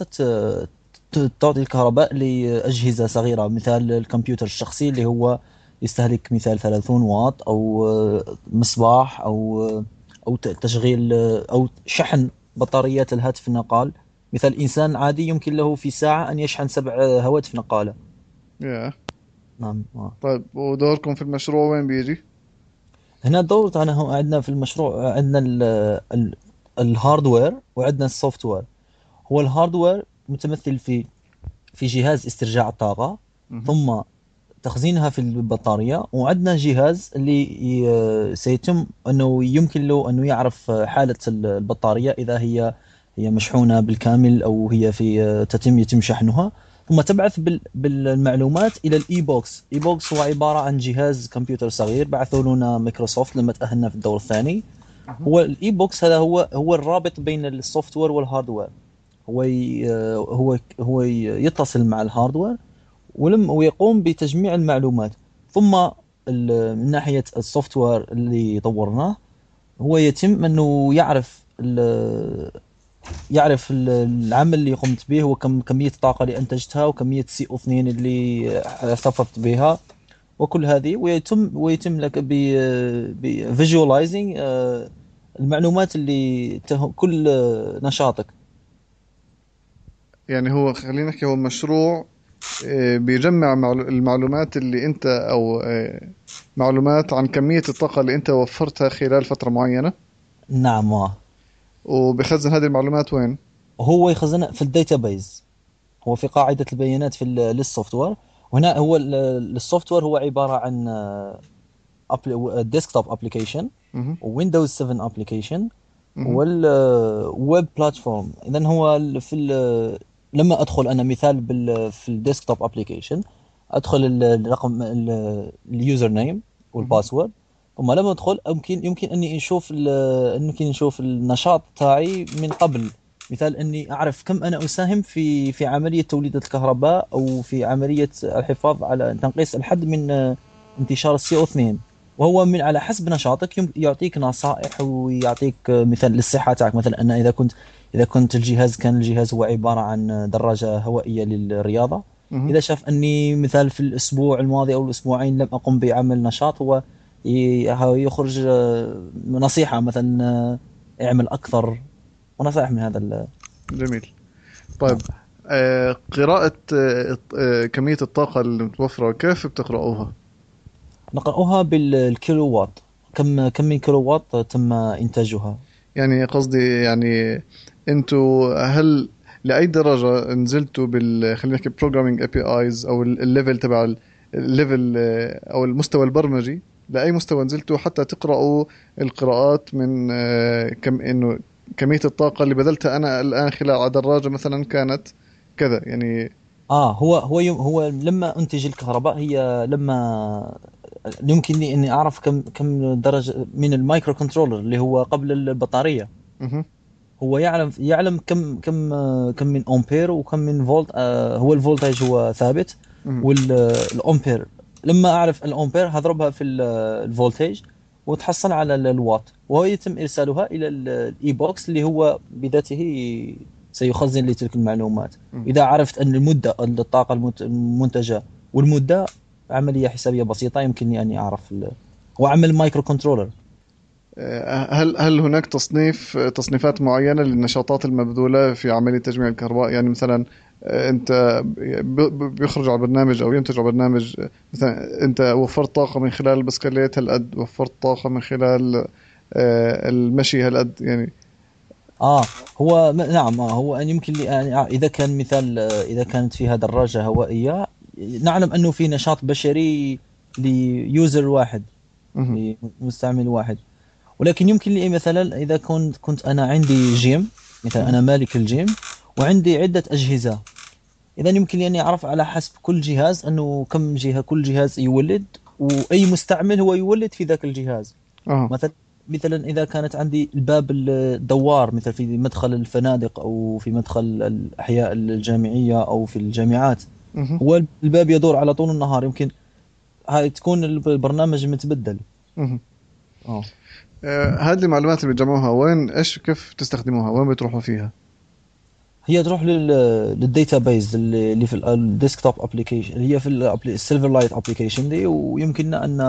تعطي الكهرباء لأجهزة صغيرة، مثال الكمبيوتر الشخصي اللي هو يستهلك مثال 30 واط، أو مصباح أو تشغيل أو شحن بطاريات الهاتف النقال. مثال إنسان عادي يمكن له في ساعة أن يشحن 7 هواتف نقالة. نعم. طيب، ودوركم في المشروع وين بيجي؟ هنا الدور تاعنا عندنا في المشروع عندنا الهاردوير وعندنا السوفت وير. هو الهاردوير متمثل في جهاز استرجاع الطاقة ثم تخزينها في البطارية، وعندنا جهاز اللي سيتم أنه يمكن له أنه يعرف حالة البطارية إذا هي مشحونة بالكامل أو هي يتم شحنها، ثم تبعث بالمعلومات إلى الإي بوكس. إي بوكس هو عبارة عن جهاز كمبيوتر صغير بعثوا لنا مايكروسوفت لما تأهلنا في الدور الثاني. هو الإي بوكس هذا هو الرابط بين السوفت وير والهاردوير. هو يتصل مع الهاردوير ويقوم بتجميع المعلومات، ثم من ناحية السوفت وير اللي طورناه، هو يتم انه يعرف العمل اللي قمت به، وكمية الطاقة اللي انتجتها، وكمية CO2 اللي احتفظت بها، وكل هذه، ويتم لك ب visualizing المعلومات اللي كل نشاطك. يعني هو خلينا نحكي هو مشروع بيجمع المعلومات اللي انت او معلومات عن كمية الطاقة اللي انت وفرتها خلال فترة معينة، نعم. وبخزن هذه المعلومات وين؟ هو يخزنها في الداتابيز، هو في قاعدة البيانات للسوفت وير. وهنا هو السوفت وير هو عبارة عن ديسكتوب ابلكيشن، مهم. ويندوز 7 ابلكيشن، مهم. والويب بلاتفورم. اذا هو لما ادخل انا مثال في الديسكتوب ابلكيشن، ادخل الرقم اليوزر نيم والباسورد، ثم لما ادخل يمكن اني نشوف النشاط تاعي من قبل. مثال اني اعرف كم انا اساهم في عمليه توليد الكهرباء، او في عمليه الحفاظ على تنقيص الحد من انتشار CO2. وهو من على حسب نشاطك يعطيك نصائح، ويعطيك مثال للصحة تاعك. مثلا أنا إذا كنت كان الجهاز هو عبارة عن دراجة هوائية للرياضة، مهم. إذا شاف أني مثال في الأسبوع الماضي أو الأسبوعين لم أقم بعمل نشاط، هو يخرج نصيحة مثلا اعمل أكثر، ونصائح من هذا جميل. طيب قراءة كمية الطاقة المتوفرة كيف بتقرأوها؟ نقرأها بالكيلو وات، كم من كيلو وات تم إنتاجها. يعني قصدي يعني انتوا هل لأي درجة نزلتوا خلينا نحكي programming APIs او الليفل تبع الليفل او المستوى البرمجي، لأي مستوى نزلتوا حتى تقرأوا القراءات من انه كمية الطاقة اللي بذلتها انا الآن خلال على دراجة مثلا كانت كذا يعني؟ هو لما انتج الكهرباء، هي لما يمكن لي اني اعرف كم درجة من المايكرو كنترولر اللي هو قبل البطارية. مهم. هو يعلم كم من امبير وكم من فولت. هو الفولتاج هو ثابت، مهم. والامبير لما اعرف الامبير هضربها في الفولتاج، وتحصل على الوات، وهو يتم ارسالها الى الاي بوكس اللي هو بذاته سيخزن لي تلك المعلومات. مهم. اذا عرفت ان الطاقة المنتجة والمدة، عملية حسابية بسيطة يمكنني اني اعرف هو عمل مايكرو كنترولر. هل هناك تصنيفات معينة للنشاطات المبذولة في عملية تجميع الكهرباء؟ يعني مثلا انت بيخرج على برنامج او ينتج على برنامج، مثلا انت وفرت طاقة من خلال البسكليت هالقد، وفرت طاقة من خلال المشي هالقد يعني؟ اه هو نعم. هو أن يمكن لي يعني اذا كان مثال اذا كانت فيها دراجة هوائية، نعلم انه في نشاط بشري ليوزر واحد، مهم. لمستعمل واحد. ولكن يمكن لي مثلا اذا كنت انا عندي جيم، مثلا مهم. انا مالك الجيم وعندي عدة اجهزة، اذا يمكن لي اني اعرف على حسب كل جهاز انه كم جهة كل جهاز يولد، واي مستعمل هو يولد في ذاك الجهاز. اه. مثلا إذا كانت عندي الباب الدوار، مثل في مدخل الفنادق أو في مدخل الأحياء الجامعية أو في الجامعات، مهم. هو الباب يدور على طول النهار، يمكن هاي تكون البرنامج متبدل. مهم. اه هذه المعلومات اللي بتجمعوها وين، ايش، كيف تستخدموها، وين بتروحوا فيها؟ هي تروح للديتابيز اللي في الديسكتوب ابلكيشن، هي في السيلفر لايت ابلكيشن دي، ويمكننا ان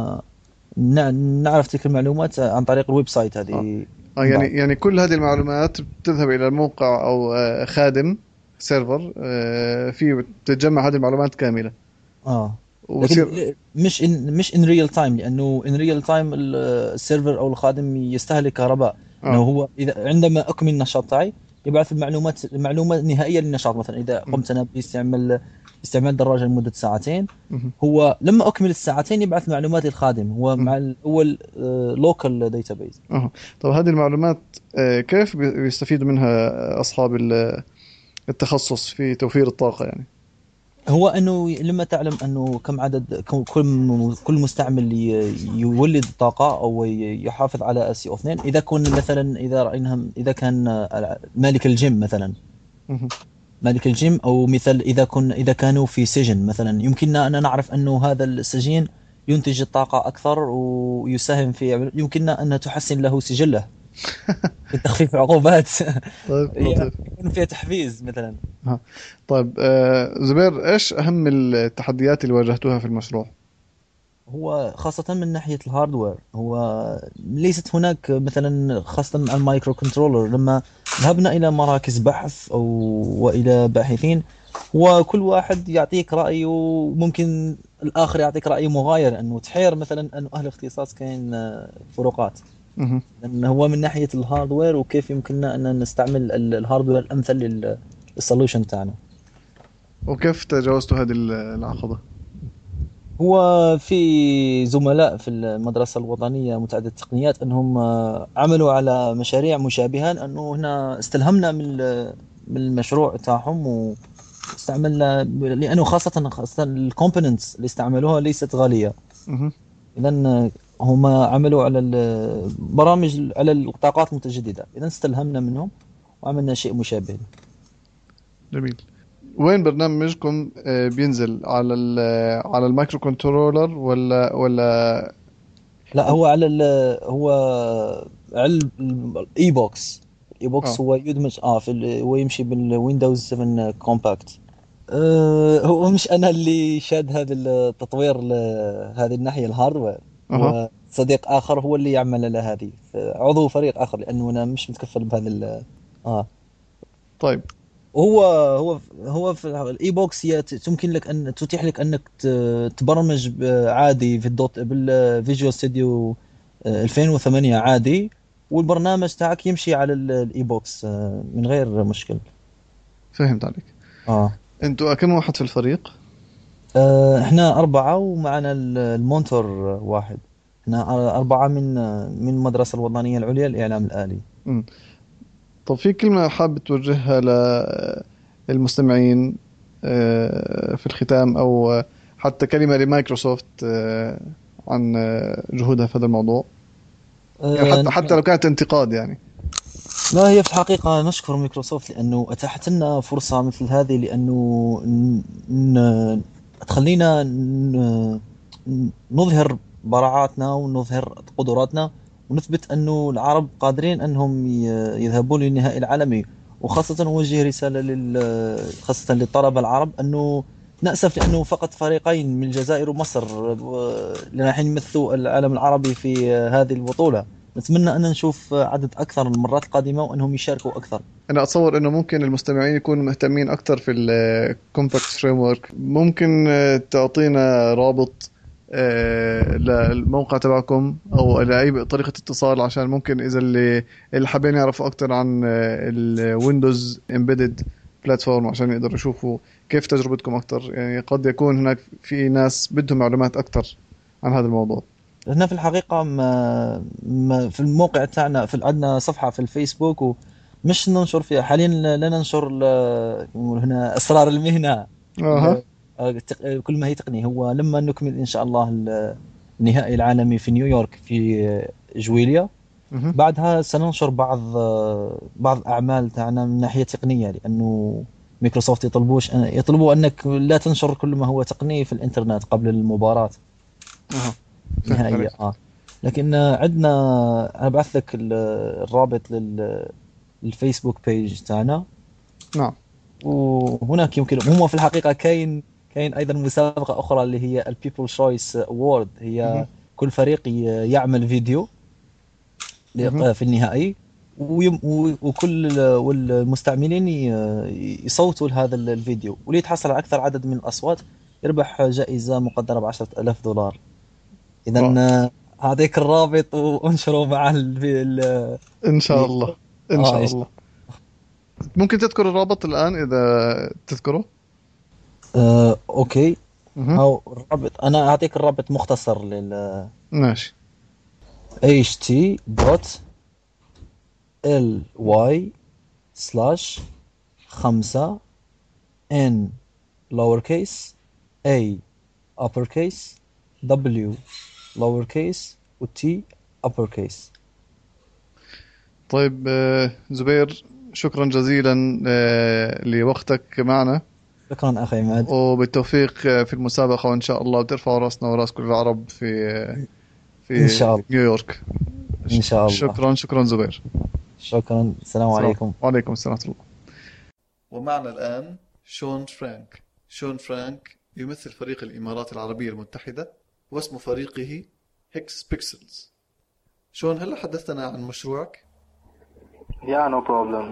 نعرف تلك المعلومات عن طريق الويب سايت اه. هذه من يعني بعد. يعني كل هذه المعلومات بتذهب إلى موقع أو خادم سيرفر فيه بتتجمع هذه المعلومات كاملة اه لكن وبصير. مش ان ريل تايم، لانه ان ريل تايم السيرفر او الخادم يستهلك كهرباء. انه اه. هو اذا عندما اكمل النشاط تاعي يبعث المعلومه النهائيه للنشاط. مثلا اذا مم. قمت انا باستعمال دراجه لمده ساعتين، مهم. هو لما اكمل الساعتين يبعث معلومات للخادم، هو مم. مع الاول لوكال داتابيز. اه. طب هذه المعلومات كيف بيستفيدوا منها أصحاب التخصص في توفير الطاقة يعني؟ هو انه لما تعلم انه كم عدد كل مستعمل يولد طاقه او يحافظ على CO2. اذا كن مثلا اذا رايناها، اذا كان مالك الجيم مثلا، مهم. مالك الجيم او مثال اذا كانوا في سجن مثلا، يمكننا ان نعرف انه هذا السجين ينتج الطاقة أكثر ويساهم في يمكننا أن تحسن له سجله في تخفيف العقوبات. طيب لطيف. يكون فيها تحفيز مثلا. طيب زبير، إيش أهم التحديات اللي واجهتوها في المشروع؟ هو خاصة من ناحية الهاردوير، هو ليست هناك مثلا خاصة مع المايكرو كنترولر. لما ذهبنا إلى مراكز بحث أو وإلى باحثين، وكل واحد يعطيك رأيه، وممكن الآخر يعطيك رأي مغاير، أنه تحير مثلا أنه أهل اختصاص كاين فروقات. مهم. لأن هو من ناحية الهاردوير وكيف يمكننا أن نستعمل الهاردوير الأمثل للسولوشن تاعنا. وكيف تجاوزتوا هذه العقبة؟ هو في زملاء في المدرسة الوطنية متعددة التقنيات أنهم عملوا على مشاريع مشابهة، أنه هنا استلهمنا من المشروع تاعهم واستعملنا، لأنه خاصة الكومبوننتس اللي استعملوها ليست غالية. مهم. إذن هم عملوا على البرامج على الطاقات المتجددة، إذن استلهمنا منهم وعملنا شيء مشابه. جميل. وين برنامجكم بينزل على المايكرو كنترولر ولا لا، هو على هو على الاي بوكس. الاي بوكس اه هو يدمج هو يمشي بالويندوز 7 كومباكت. هو مش انا اللي شاد هذا التطوير لهذه الناحيه الهاردوير. اها هو صديق اخر هو اللي يعمل على هذه، عضو فريق اخر، لانه انا مش متكفل بهذا اه طيب هو في الاي بوكس هي تمكن لك ان تتيح لك انك تبرمج عادي في بالفيجوال ستوديو 2008 عادي، والبرنامج تاعك يمشي على الاي بوكس من غير مشكل. فهمت عليك. اه انتوا كم واحد في الفريق؟ احنا 4 ومعنا المونتور واحد. احنا 4 من المدرسة الوطنية العليا للإعلام الآلي. مم. طب في كلمة حابب توجهها للمستمعين في الختام، او حتى كلمة لمايكروسوفت عن جهودها في هذا الموضوع، يعني حتى لو كانت انتقاد يعني. لا، هي في الحقيقة نشكر مايكروسوفت لأنه أتاحت لنا فرصة مثل هذه، لأنه تخلينا نظهر براعاتنا ونظهر قدراتنا، ونثبت أنه العرب قادرين أنهم يذهبون للنهائي العالمي. وخاصة أوجه رسالة خاصة للطلبة العرب، أنه نأسف لأنه فقط فريقين من الجزائر ومصر اللي راح يمثلوا العالم العربي في هذه البطولة. نتمنى أن نشوف عدد أكثر المرات القادمة وأنهم يشاركوا أكثر. انا اتصور انه ممكن المستمعين يكونوا مهتمين اكثر في الكومباكت فريم ورك. ممكن تعطينا رابط للموقع تبعكم او لاي طريقه اتصال، عشان ممكن اذا اللي حابين يعرفوا اكثر عن الويندوز امبيدد بلاتفورم، عشان يقدروا يشوفوا كيف تجربتكم اكثر. يعني قد يكون هناك في ناس بدهم معلومات اكثر عن هذا الموضوع. هنا في الحقيقة ما في الموقع تاعنا، في عندنا صفحة في الفيسبوك ومش ننشر فيها حاليا، لا ننشر هنا أسرار المهنة. اها كل ما هي تقنية. هو لما نكمل إن شاء الله النهائي العالمي في نيويورك في جويليا، مهم. بعدها سننشر بعض الأعمال تاعنا من ناحية تقنية، لأنه مايكروسوفت يطلبوا أنك لا تنشر كل ما هو تقني في الإنترنت قبل المباراة اها فهمت النهائية. عليك. لكن عندنا، أنا بعث لك الرابط للفيسبوك بيج تاعنا. نعم وهناك يمكن هم في الحقيقة كاين أيضا مسابقة أخرى اللي هي البيبل شويس أوورد. مهم. هي كل فريق يعمل فيديو مهم. في النهائي، والمستعملين يصوتوا لهذا الفيديو، واللي يتحصل على أكثر عدد من الأصوات يربح جائزة مقدرة ب10,000 دولار. إذا رائع. أعطيك الرابط وانشره مع ان شاء الله. ان شاء إيش. الله. ممكن تذكر الرابط الآن إذا تذكره؟ أوكي. مهم. أو الرابط، أنا أعطيك الرابط مختصر ماشي. ht.ly/5 n lowercase a uppercase w lowercase و t uppercase. طيب زبير، شكرا جزيلا لوقتك معنا، شكرا أخي عماد. وبالتوفيق في المسابقة، وإن شاء الله ترفعوا راسنا وراس كل العرب إن شاء في الله. نيويورك. إن شاء الله. شكرا زبير. شكرا. السلام عليكم. وعليكم السلام ورحمة الله. ومعنا الآن شون فرانك. شون فرانك يمثل فريق الإمارات العربية المتحدة، واسم فريقه هيكس بيكسلز. شون، هل حدثتنا عن مشروعك؟ Yeah, no problem.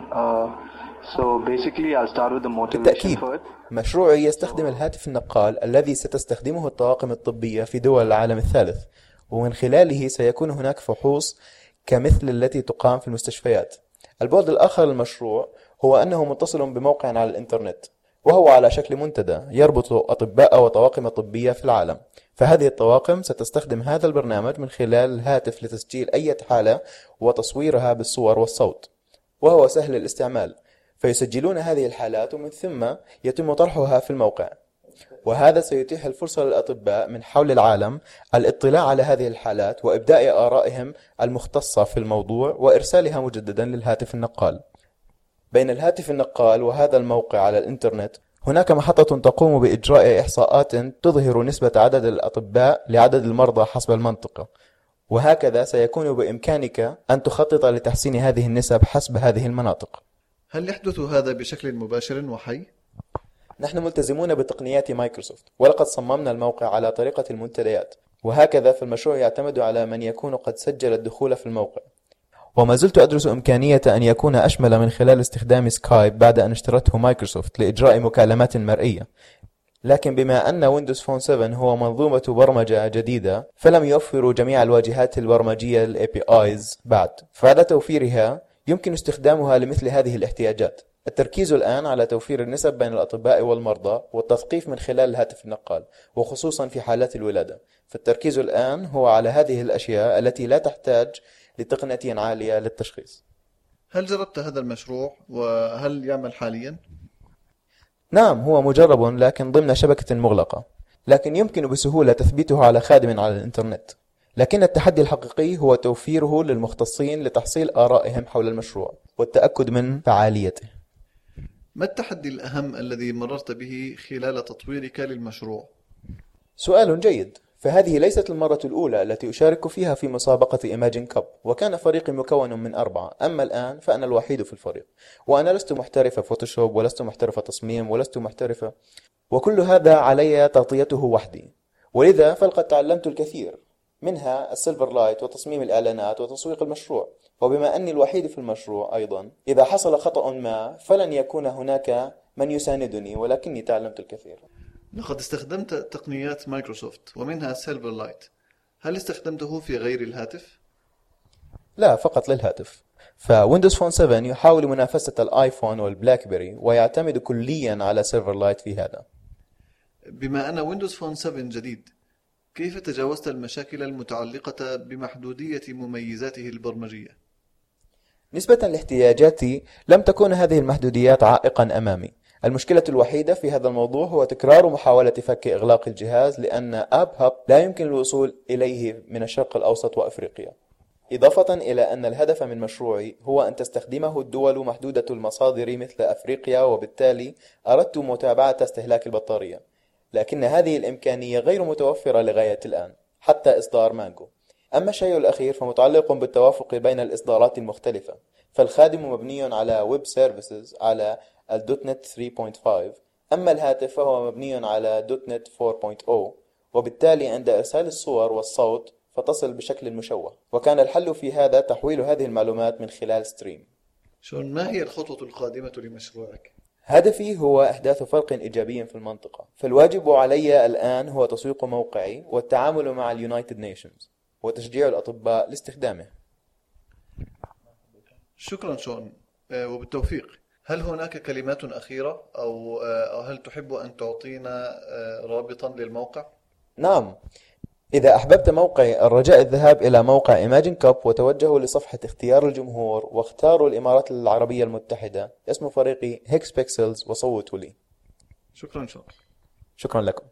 So basically I'll start with the motivation بالتأكيد for it. مشروعي يستخدم الهاتف النقال الذي ستستخدمه الطواقم الطبية في دول العالم الثالث، ومن خلاله سيكون هناك فحوص كمثل التي تقام في المستشفيات. البعد الآخر للمشروع هو أنه متصل بموقع على الإنترنت، وهو على شكل منتدى يربط أطباء وطواقم طبية في العالم. فهذه الطواقم ستستخدم هذا البرنامج من خلال الهاتف لتسجيل أي حالة وتصويرها بالصور والصوت، وهو سهل الاستعمال. فيسجلون هذه الحالات ومن ثم يتم طرحها في الموقع، وهذا سيتيح الفرصة للأطباء من حول العالم الاطلاع على هذه الحالات وإبداء آرائهم المختصة في الموضوع وإرسالها مجددا للهاتف النقال. بين الهاتف النقال وهذا الموقع على الإنترنت هناك محطة تقوم بإجراء إحصاءات تظهر نسبة عدد الأطباء لعدد المرضى حسب المنطقة، وهكذا سيكون بإمكانك أن تخطط لتحسين هذه النسب حسب هذه المناطق. هل يحدث هذا بشكل مباشر وحي؟ نحن ملتزمون بتقنيات مايكروسوفت، ولقد صممنا الموقع على طريقة المنتديات، وهكذا فالمشروع يعتمد على من يكون قد سجل الدخول في الموقع. وما زلت أدرس إمكانية أن يكون أشمل من خلال استخدام سكايب بعد أن اشترته مايكروسوفت لإجراء مكالمات مرئية، لكن بما أن ويندوز فون 7 هو منظومة برمجة جديدة فلم يوفروا جميع الواجهات البرمجية APIs بعد، فعلى توفيرها يمكن استخدامها لمثل هذه الاحتياجات. التركيز الآن على توفير النسب بين الأطباء والمرضى والتثقيف من خلال الهاتف النقال، وخصوصا في حالات الولادة. فالتركيز الآن هو على هذه الأشياء التي لا تحتاج لتقنية عالية للتشخيص. هل جربت هذا المشروع وهل يعمل حاليا؟ نعم، هو مجرب لكن ضمن شبكة مغلقة، لكن يمكن بسهولة تثبيته على خادم على الإنترنت. لكن التحدي الحقيقي هو توفيره للمختصين لتحصيل آرائهم حول المشروع والتأكد من فعاليته. ما التحدي الأهم الذي مررت به خلال تطويرك للمشروع؟ سؤال جيد. فهذه ليست المرة الأولى التي أشارك فيها في مسابقة إيماجين كاب، وكان فريقي مكون من 4، أما الآن فأنا الوحيد في الفريق، وأنا لست محترفة فوتوشوب ولست محترفة تصميم ولست محترفة، وكل هذا علي تغطيته وحدي، ولذا فلقد تعلمت الكثير منها السيلفر لايت وتصميم الإعلانات وتسويق المشروع. وبما أني الوحيد في المشروع أيضا، إذا حصل خطأ ما فلن يكون هناك من يساندني، ولكني تعلمت الكثير. لقد استخدمت تقنيات مايكروسوفت ومنها سيلفر لايت، هل استخدمته في غير الهاتف؟ لا، فقط للهاتف. فويندوز فون 7 يحاول منافسة الآيفون والبلاك بيري ويعتمد كليا على سيلفر لايت في هذا. بما أن ويندوز فون 7 جديد، كيف تجاوزت المشاكل المتعلقة بمحدودية مميزاته البرمجية؟ نسبة لاحتياجاتي لم تكن هذه المحدوديات عائقا أمامي. المشكلة الوحيدة في هذا الموضوع هو تكرار محاولة فك إغلاق الجهاز، لأن آب هاب لا يمكن الوصول إليه من الشرق الأوسط وأفريقيا. إضافة إلى أن الهدف من مشروعي هو أن تستخدمه الدول محدودة المصادر مثل أفريقيا، وبالتالي أردت متابعة استهلاك البطارية، لكن هذه الإمكانية غير متوفرة لغاية الآن حتى إصدار مانجو. أما الشيء الأخير فمتعلق بالتوافق بين الإصدارات المختلفة، فالخادم مبني على ويب سيرفيسز على الدوت-نت 3.5، أما الهاتف فهو مبني على دوت-نت 4.0، وبالتالي عند إرسال الصور والصوت فتصل بشكل مشوه، وكان الحل في هذا تحويل هذه المعلومات من خلال ستريم. شون، ما هي الخطوة القادمة لمشروعك؟ هدفي هو إحداث فرق إيجابي في المنطقة، فالواجب علي الآن هو تسويق موقعي والتعامل مع اليونايتد نيشنز وتشجيع الأطباء لاستخدامه. شكرا شون، وبالتوفيق. هل هناك كلمات أخيرة أو هل تحب أن تعطينا رابطا للموقع؟ نعم، إذا أحببت موقعي الرجاء الذهاب إلى موقع إيماجين كاب وتوجهوا لصفحة اختيار الجمهور واختاروا الإمارات العربية المتحدة، اسم فريقي هيكس بيكسلز، وصوتوا لي. شكرا شون. شكرا لكم.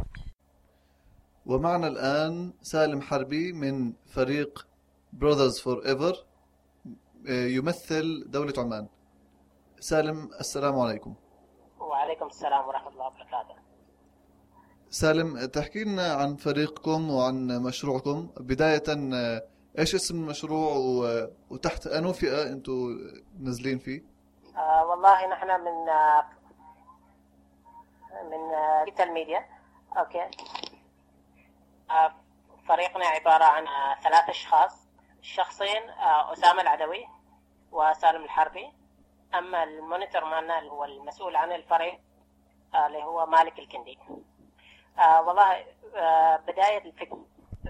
ومعنا الآن سالم حربي من فريق Brothers Forever يمثل دولة عمان. سالم، السلام عليكم. وعليكم وعليكم السلام ورحمة الله وبركاته. سالم، تحكي لنا عن فريقكم وعن مشروعكم بداية. إيش اسم المشروع وتحت أنو فئة أنتوا نازلين فيه؟ والله نحن من ديجيتال ميديا. أوكي. فريقنا عبارة عن 3 أشخاص، الشخصين أسامة العدوي وسالم الحربي. أما المونيتور مالنا اللي هو المسؤول عن الفريق اللي هو مالك الكندي. والله بداية الفكرة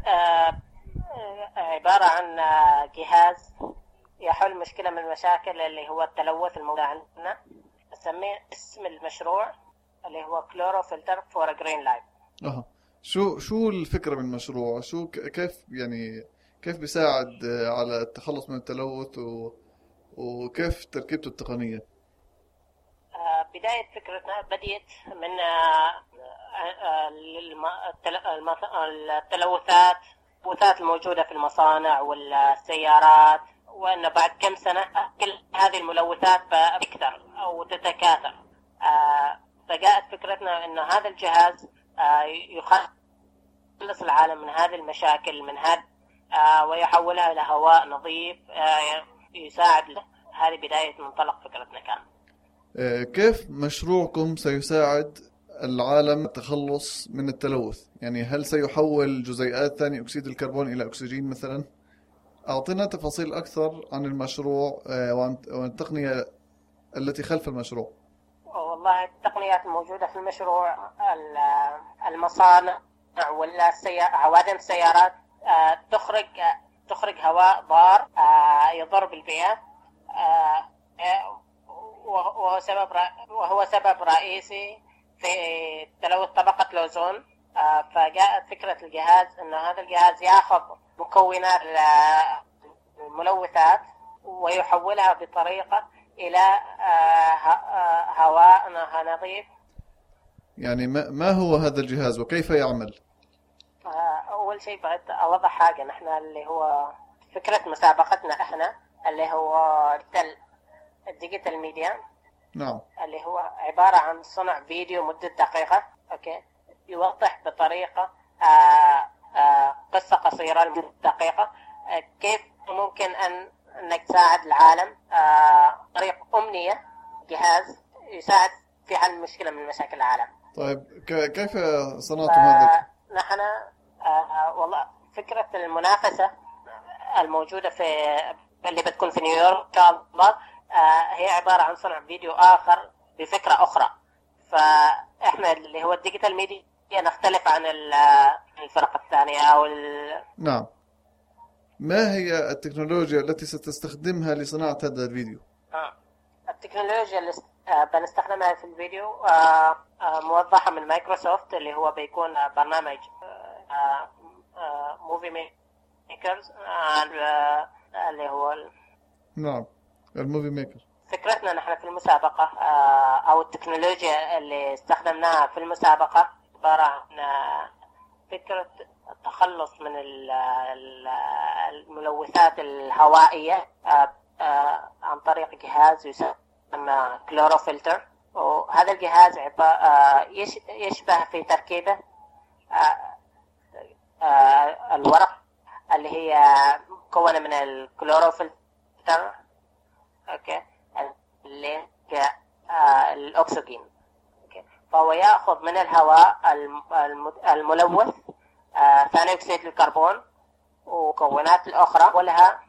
عبارة عن جهاز يحل مشكلة من المشاكل اللي هو التلوث الموجود عندنا. نسميه اسم المشروع اللي هو كلورو فلتر فور جرين لايف. شو الفكرة من المشروع؟ كيف بيساعد على التخلص من التلوث وكيف تركيبته التقنية؟ بداية فكرتنا بديت من التلوثات الموجودة في المصانع والسيارات، وأن بعد كم سنة كل هذه الملوثات تكثر أو تتكاثر. فجاءت فكرتنا أن هذا الجهاز يخلص العالم من هذه المشاكل ويحولها إلى هواء نظيف يساعد له. هذه بداية منطلق فكرتنا كان. كيف مشروعكم سيساعد العالم التخلص من التلوث؟ يعني هل سيحول جزيئات ثاني أكسيد الكربون إلى أكسجين مثلا؟ أعطينا تفاصيل أكثر عن المشروع وعن التقنية التي خلف المشروع. والله التقنيات الموجودة في المشروع، المصانع عوادم السيارات تخرج هواء ضار يضر بالبيئة، وهو سبب رئيسي في تلوث طبقة الأوزون. فجاءت فكرة الجهاز أن هذا الجهاز يأخذ مكونات الملوثات ويحولها بطريقة إلى هواء نظيف. يعني ما هو هذا الجهاز وكيف يعمل؟ أول شيء بعد أوضح حاجة. نحن اللي هو فكرة مسابقتنا إحنا اللي هو الديجيتال ميديا. نعم. اللي هو عبارة عن صنع فيديو مدة دقيقة. أوكي. يوضح بطريقة قصة قصيرة لمدة دقيقة كيف ممكن أنك تساعد العالم. طريق أمنية، جهاز يساعد في حل مشكلة من مشاكل العالم. طيب كيف صنعتم هذا؟ نحن والله فكرة المنافسة الموجودة اللي بتكون في نيويورك إن شاء الله هي عبارة عن صنع فيديو آخر بفكرة أخرى. فإحنا اللي هو الديجيتال ميديا نختلف عن الفرق الثانية نعم. ما هي التكنولوجيا التي ستستخدمها لصناعة هذا الفيديو؟ التكنولوجيا اللي بنستخدمها في الفيديو موظفة من مايكروسوفت، اللي هو بيكون برنامج موفي ميكرز اللي هو نعم الموفي ميكر. فكرتنا نحن في المسابقة أو التكنولوجيا اللي استخدمناها في المسابقة عبارة عن فكرة التخلص من الملوثات الهوائية عن طريق جهاز يسمى كلورو فلتر. وهذا الجهاز يشبه في تركيبه الورق اللي هي مكونة من الكلورو فلتر. اوكي. اللي الأكسجين. اوكي. فهو يأخذ من الهواء الملوث ثاني أكسيد الكربون ومكونات الأخرى ولها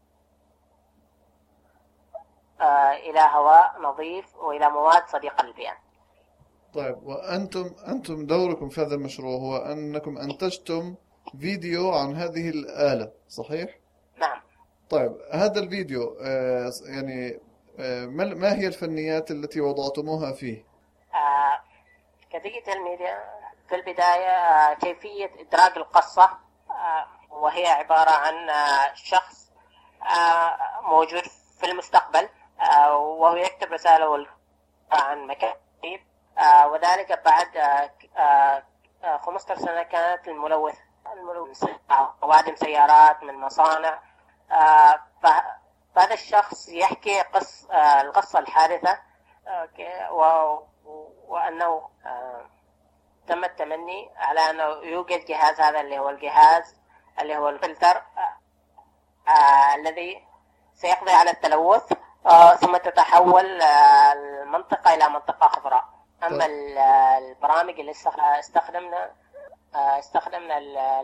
إلى هواء نظيف وإلى مواد صديقة للبيئة. طيب، وأنتم دوركم في هذا المشروع هو أنكم أنتجتم فيديو عن هذه الآلة، صحيح؟ نعم. طيب، هذا الفيديو يعني ما هي الفنيات التي وضعتموها فيه؟ كديجيتال ميديا في البداية كيفية إدراج القصة، وهي عبارة عن شخص موجود في المستقبل وهو يكتب رسالة عن مكان، وذلك بعد 15 سنة كانت الملوث عوادم سيارات من مصانع. فهذا الشخص يحكي القصة الحادثة وأنه تم التمني على أنه يوجد جهاز، هذا اللي هو الجهاز اللي هو الفلتر الذي سيقضي على التلوث، ثم تتحول المنطقة إلى منطقة خضراء. أما البرامج اللي استخدمنا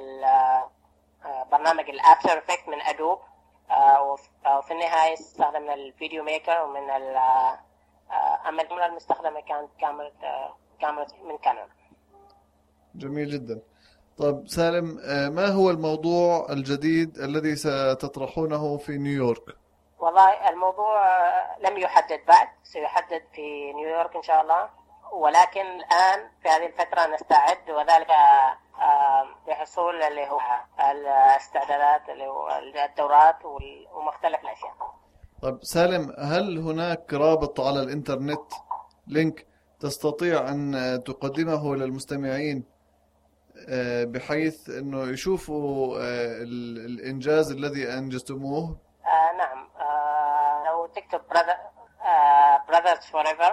برنامج الأفتر إفكت من أدوب، وفي النهاية استخدمنا الفيديو ميكر، ومن أما الجملة المستخدمة كانت كاميرا من كانون. جميل جدا. طيب سالم، ما هو الموضوع الجديد الذي ستطرحونه في نيويورك؟ والله الموضوع لم يحدد بعد، سيحدد في نيويورك إن شاء الله، ولكن الآن في هذه الفترة نستعد، وذلك بحصول اللي هو الاستعدادات اللي هو الدورات ومختلف الأشياء. طيب سالم، هل هناك رابط على الإنترنت، لينك تستطيع أن تقدمه للمستمعين بحيث أنه يشوفوا الإنجاز الذي أنجزتموه؟ نعم، لو تكتب Brothers Forever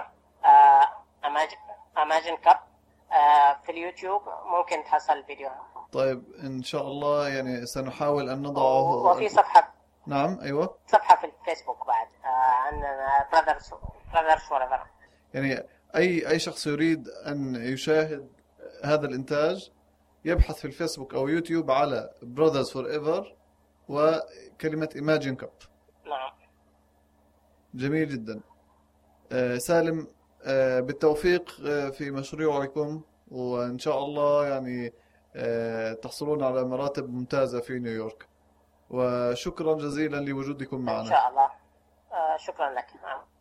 Imagine Cup في اليوتيوب ممكن تحصل الفيديو. طيب إن شاء الله يعني سنحاول أن نضعه. وفي صفحة، نعم أيوة، صفحة في الفيسبوك بعد عن Brothers Forever. يعني أي شخص يريد أن يشاهد هذا الإنتاج يبحث في الفيسبوك أو يوتيوب على Brothers Forever وكلمة Imagine Cup. نعم. جميل جدا. سالم، بالتوفيق في مشروعكم، وإن شاء الله يعني تحصلون على مراتب ممتازة في نيويورك، وشكرا جزيلا لوجودكم معنا. إن شاء الله. شكرا لك.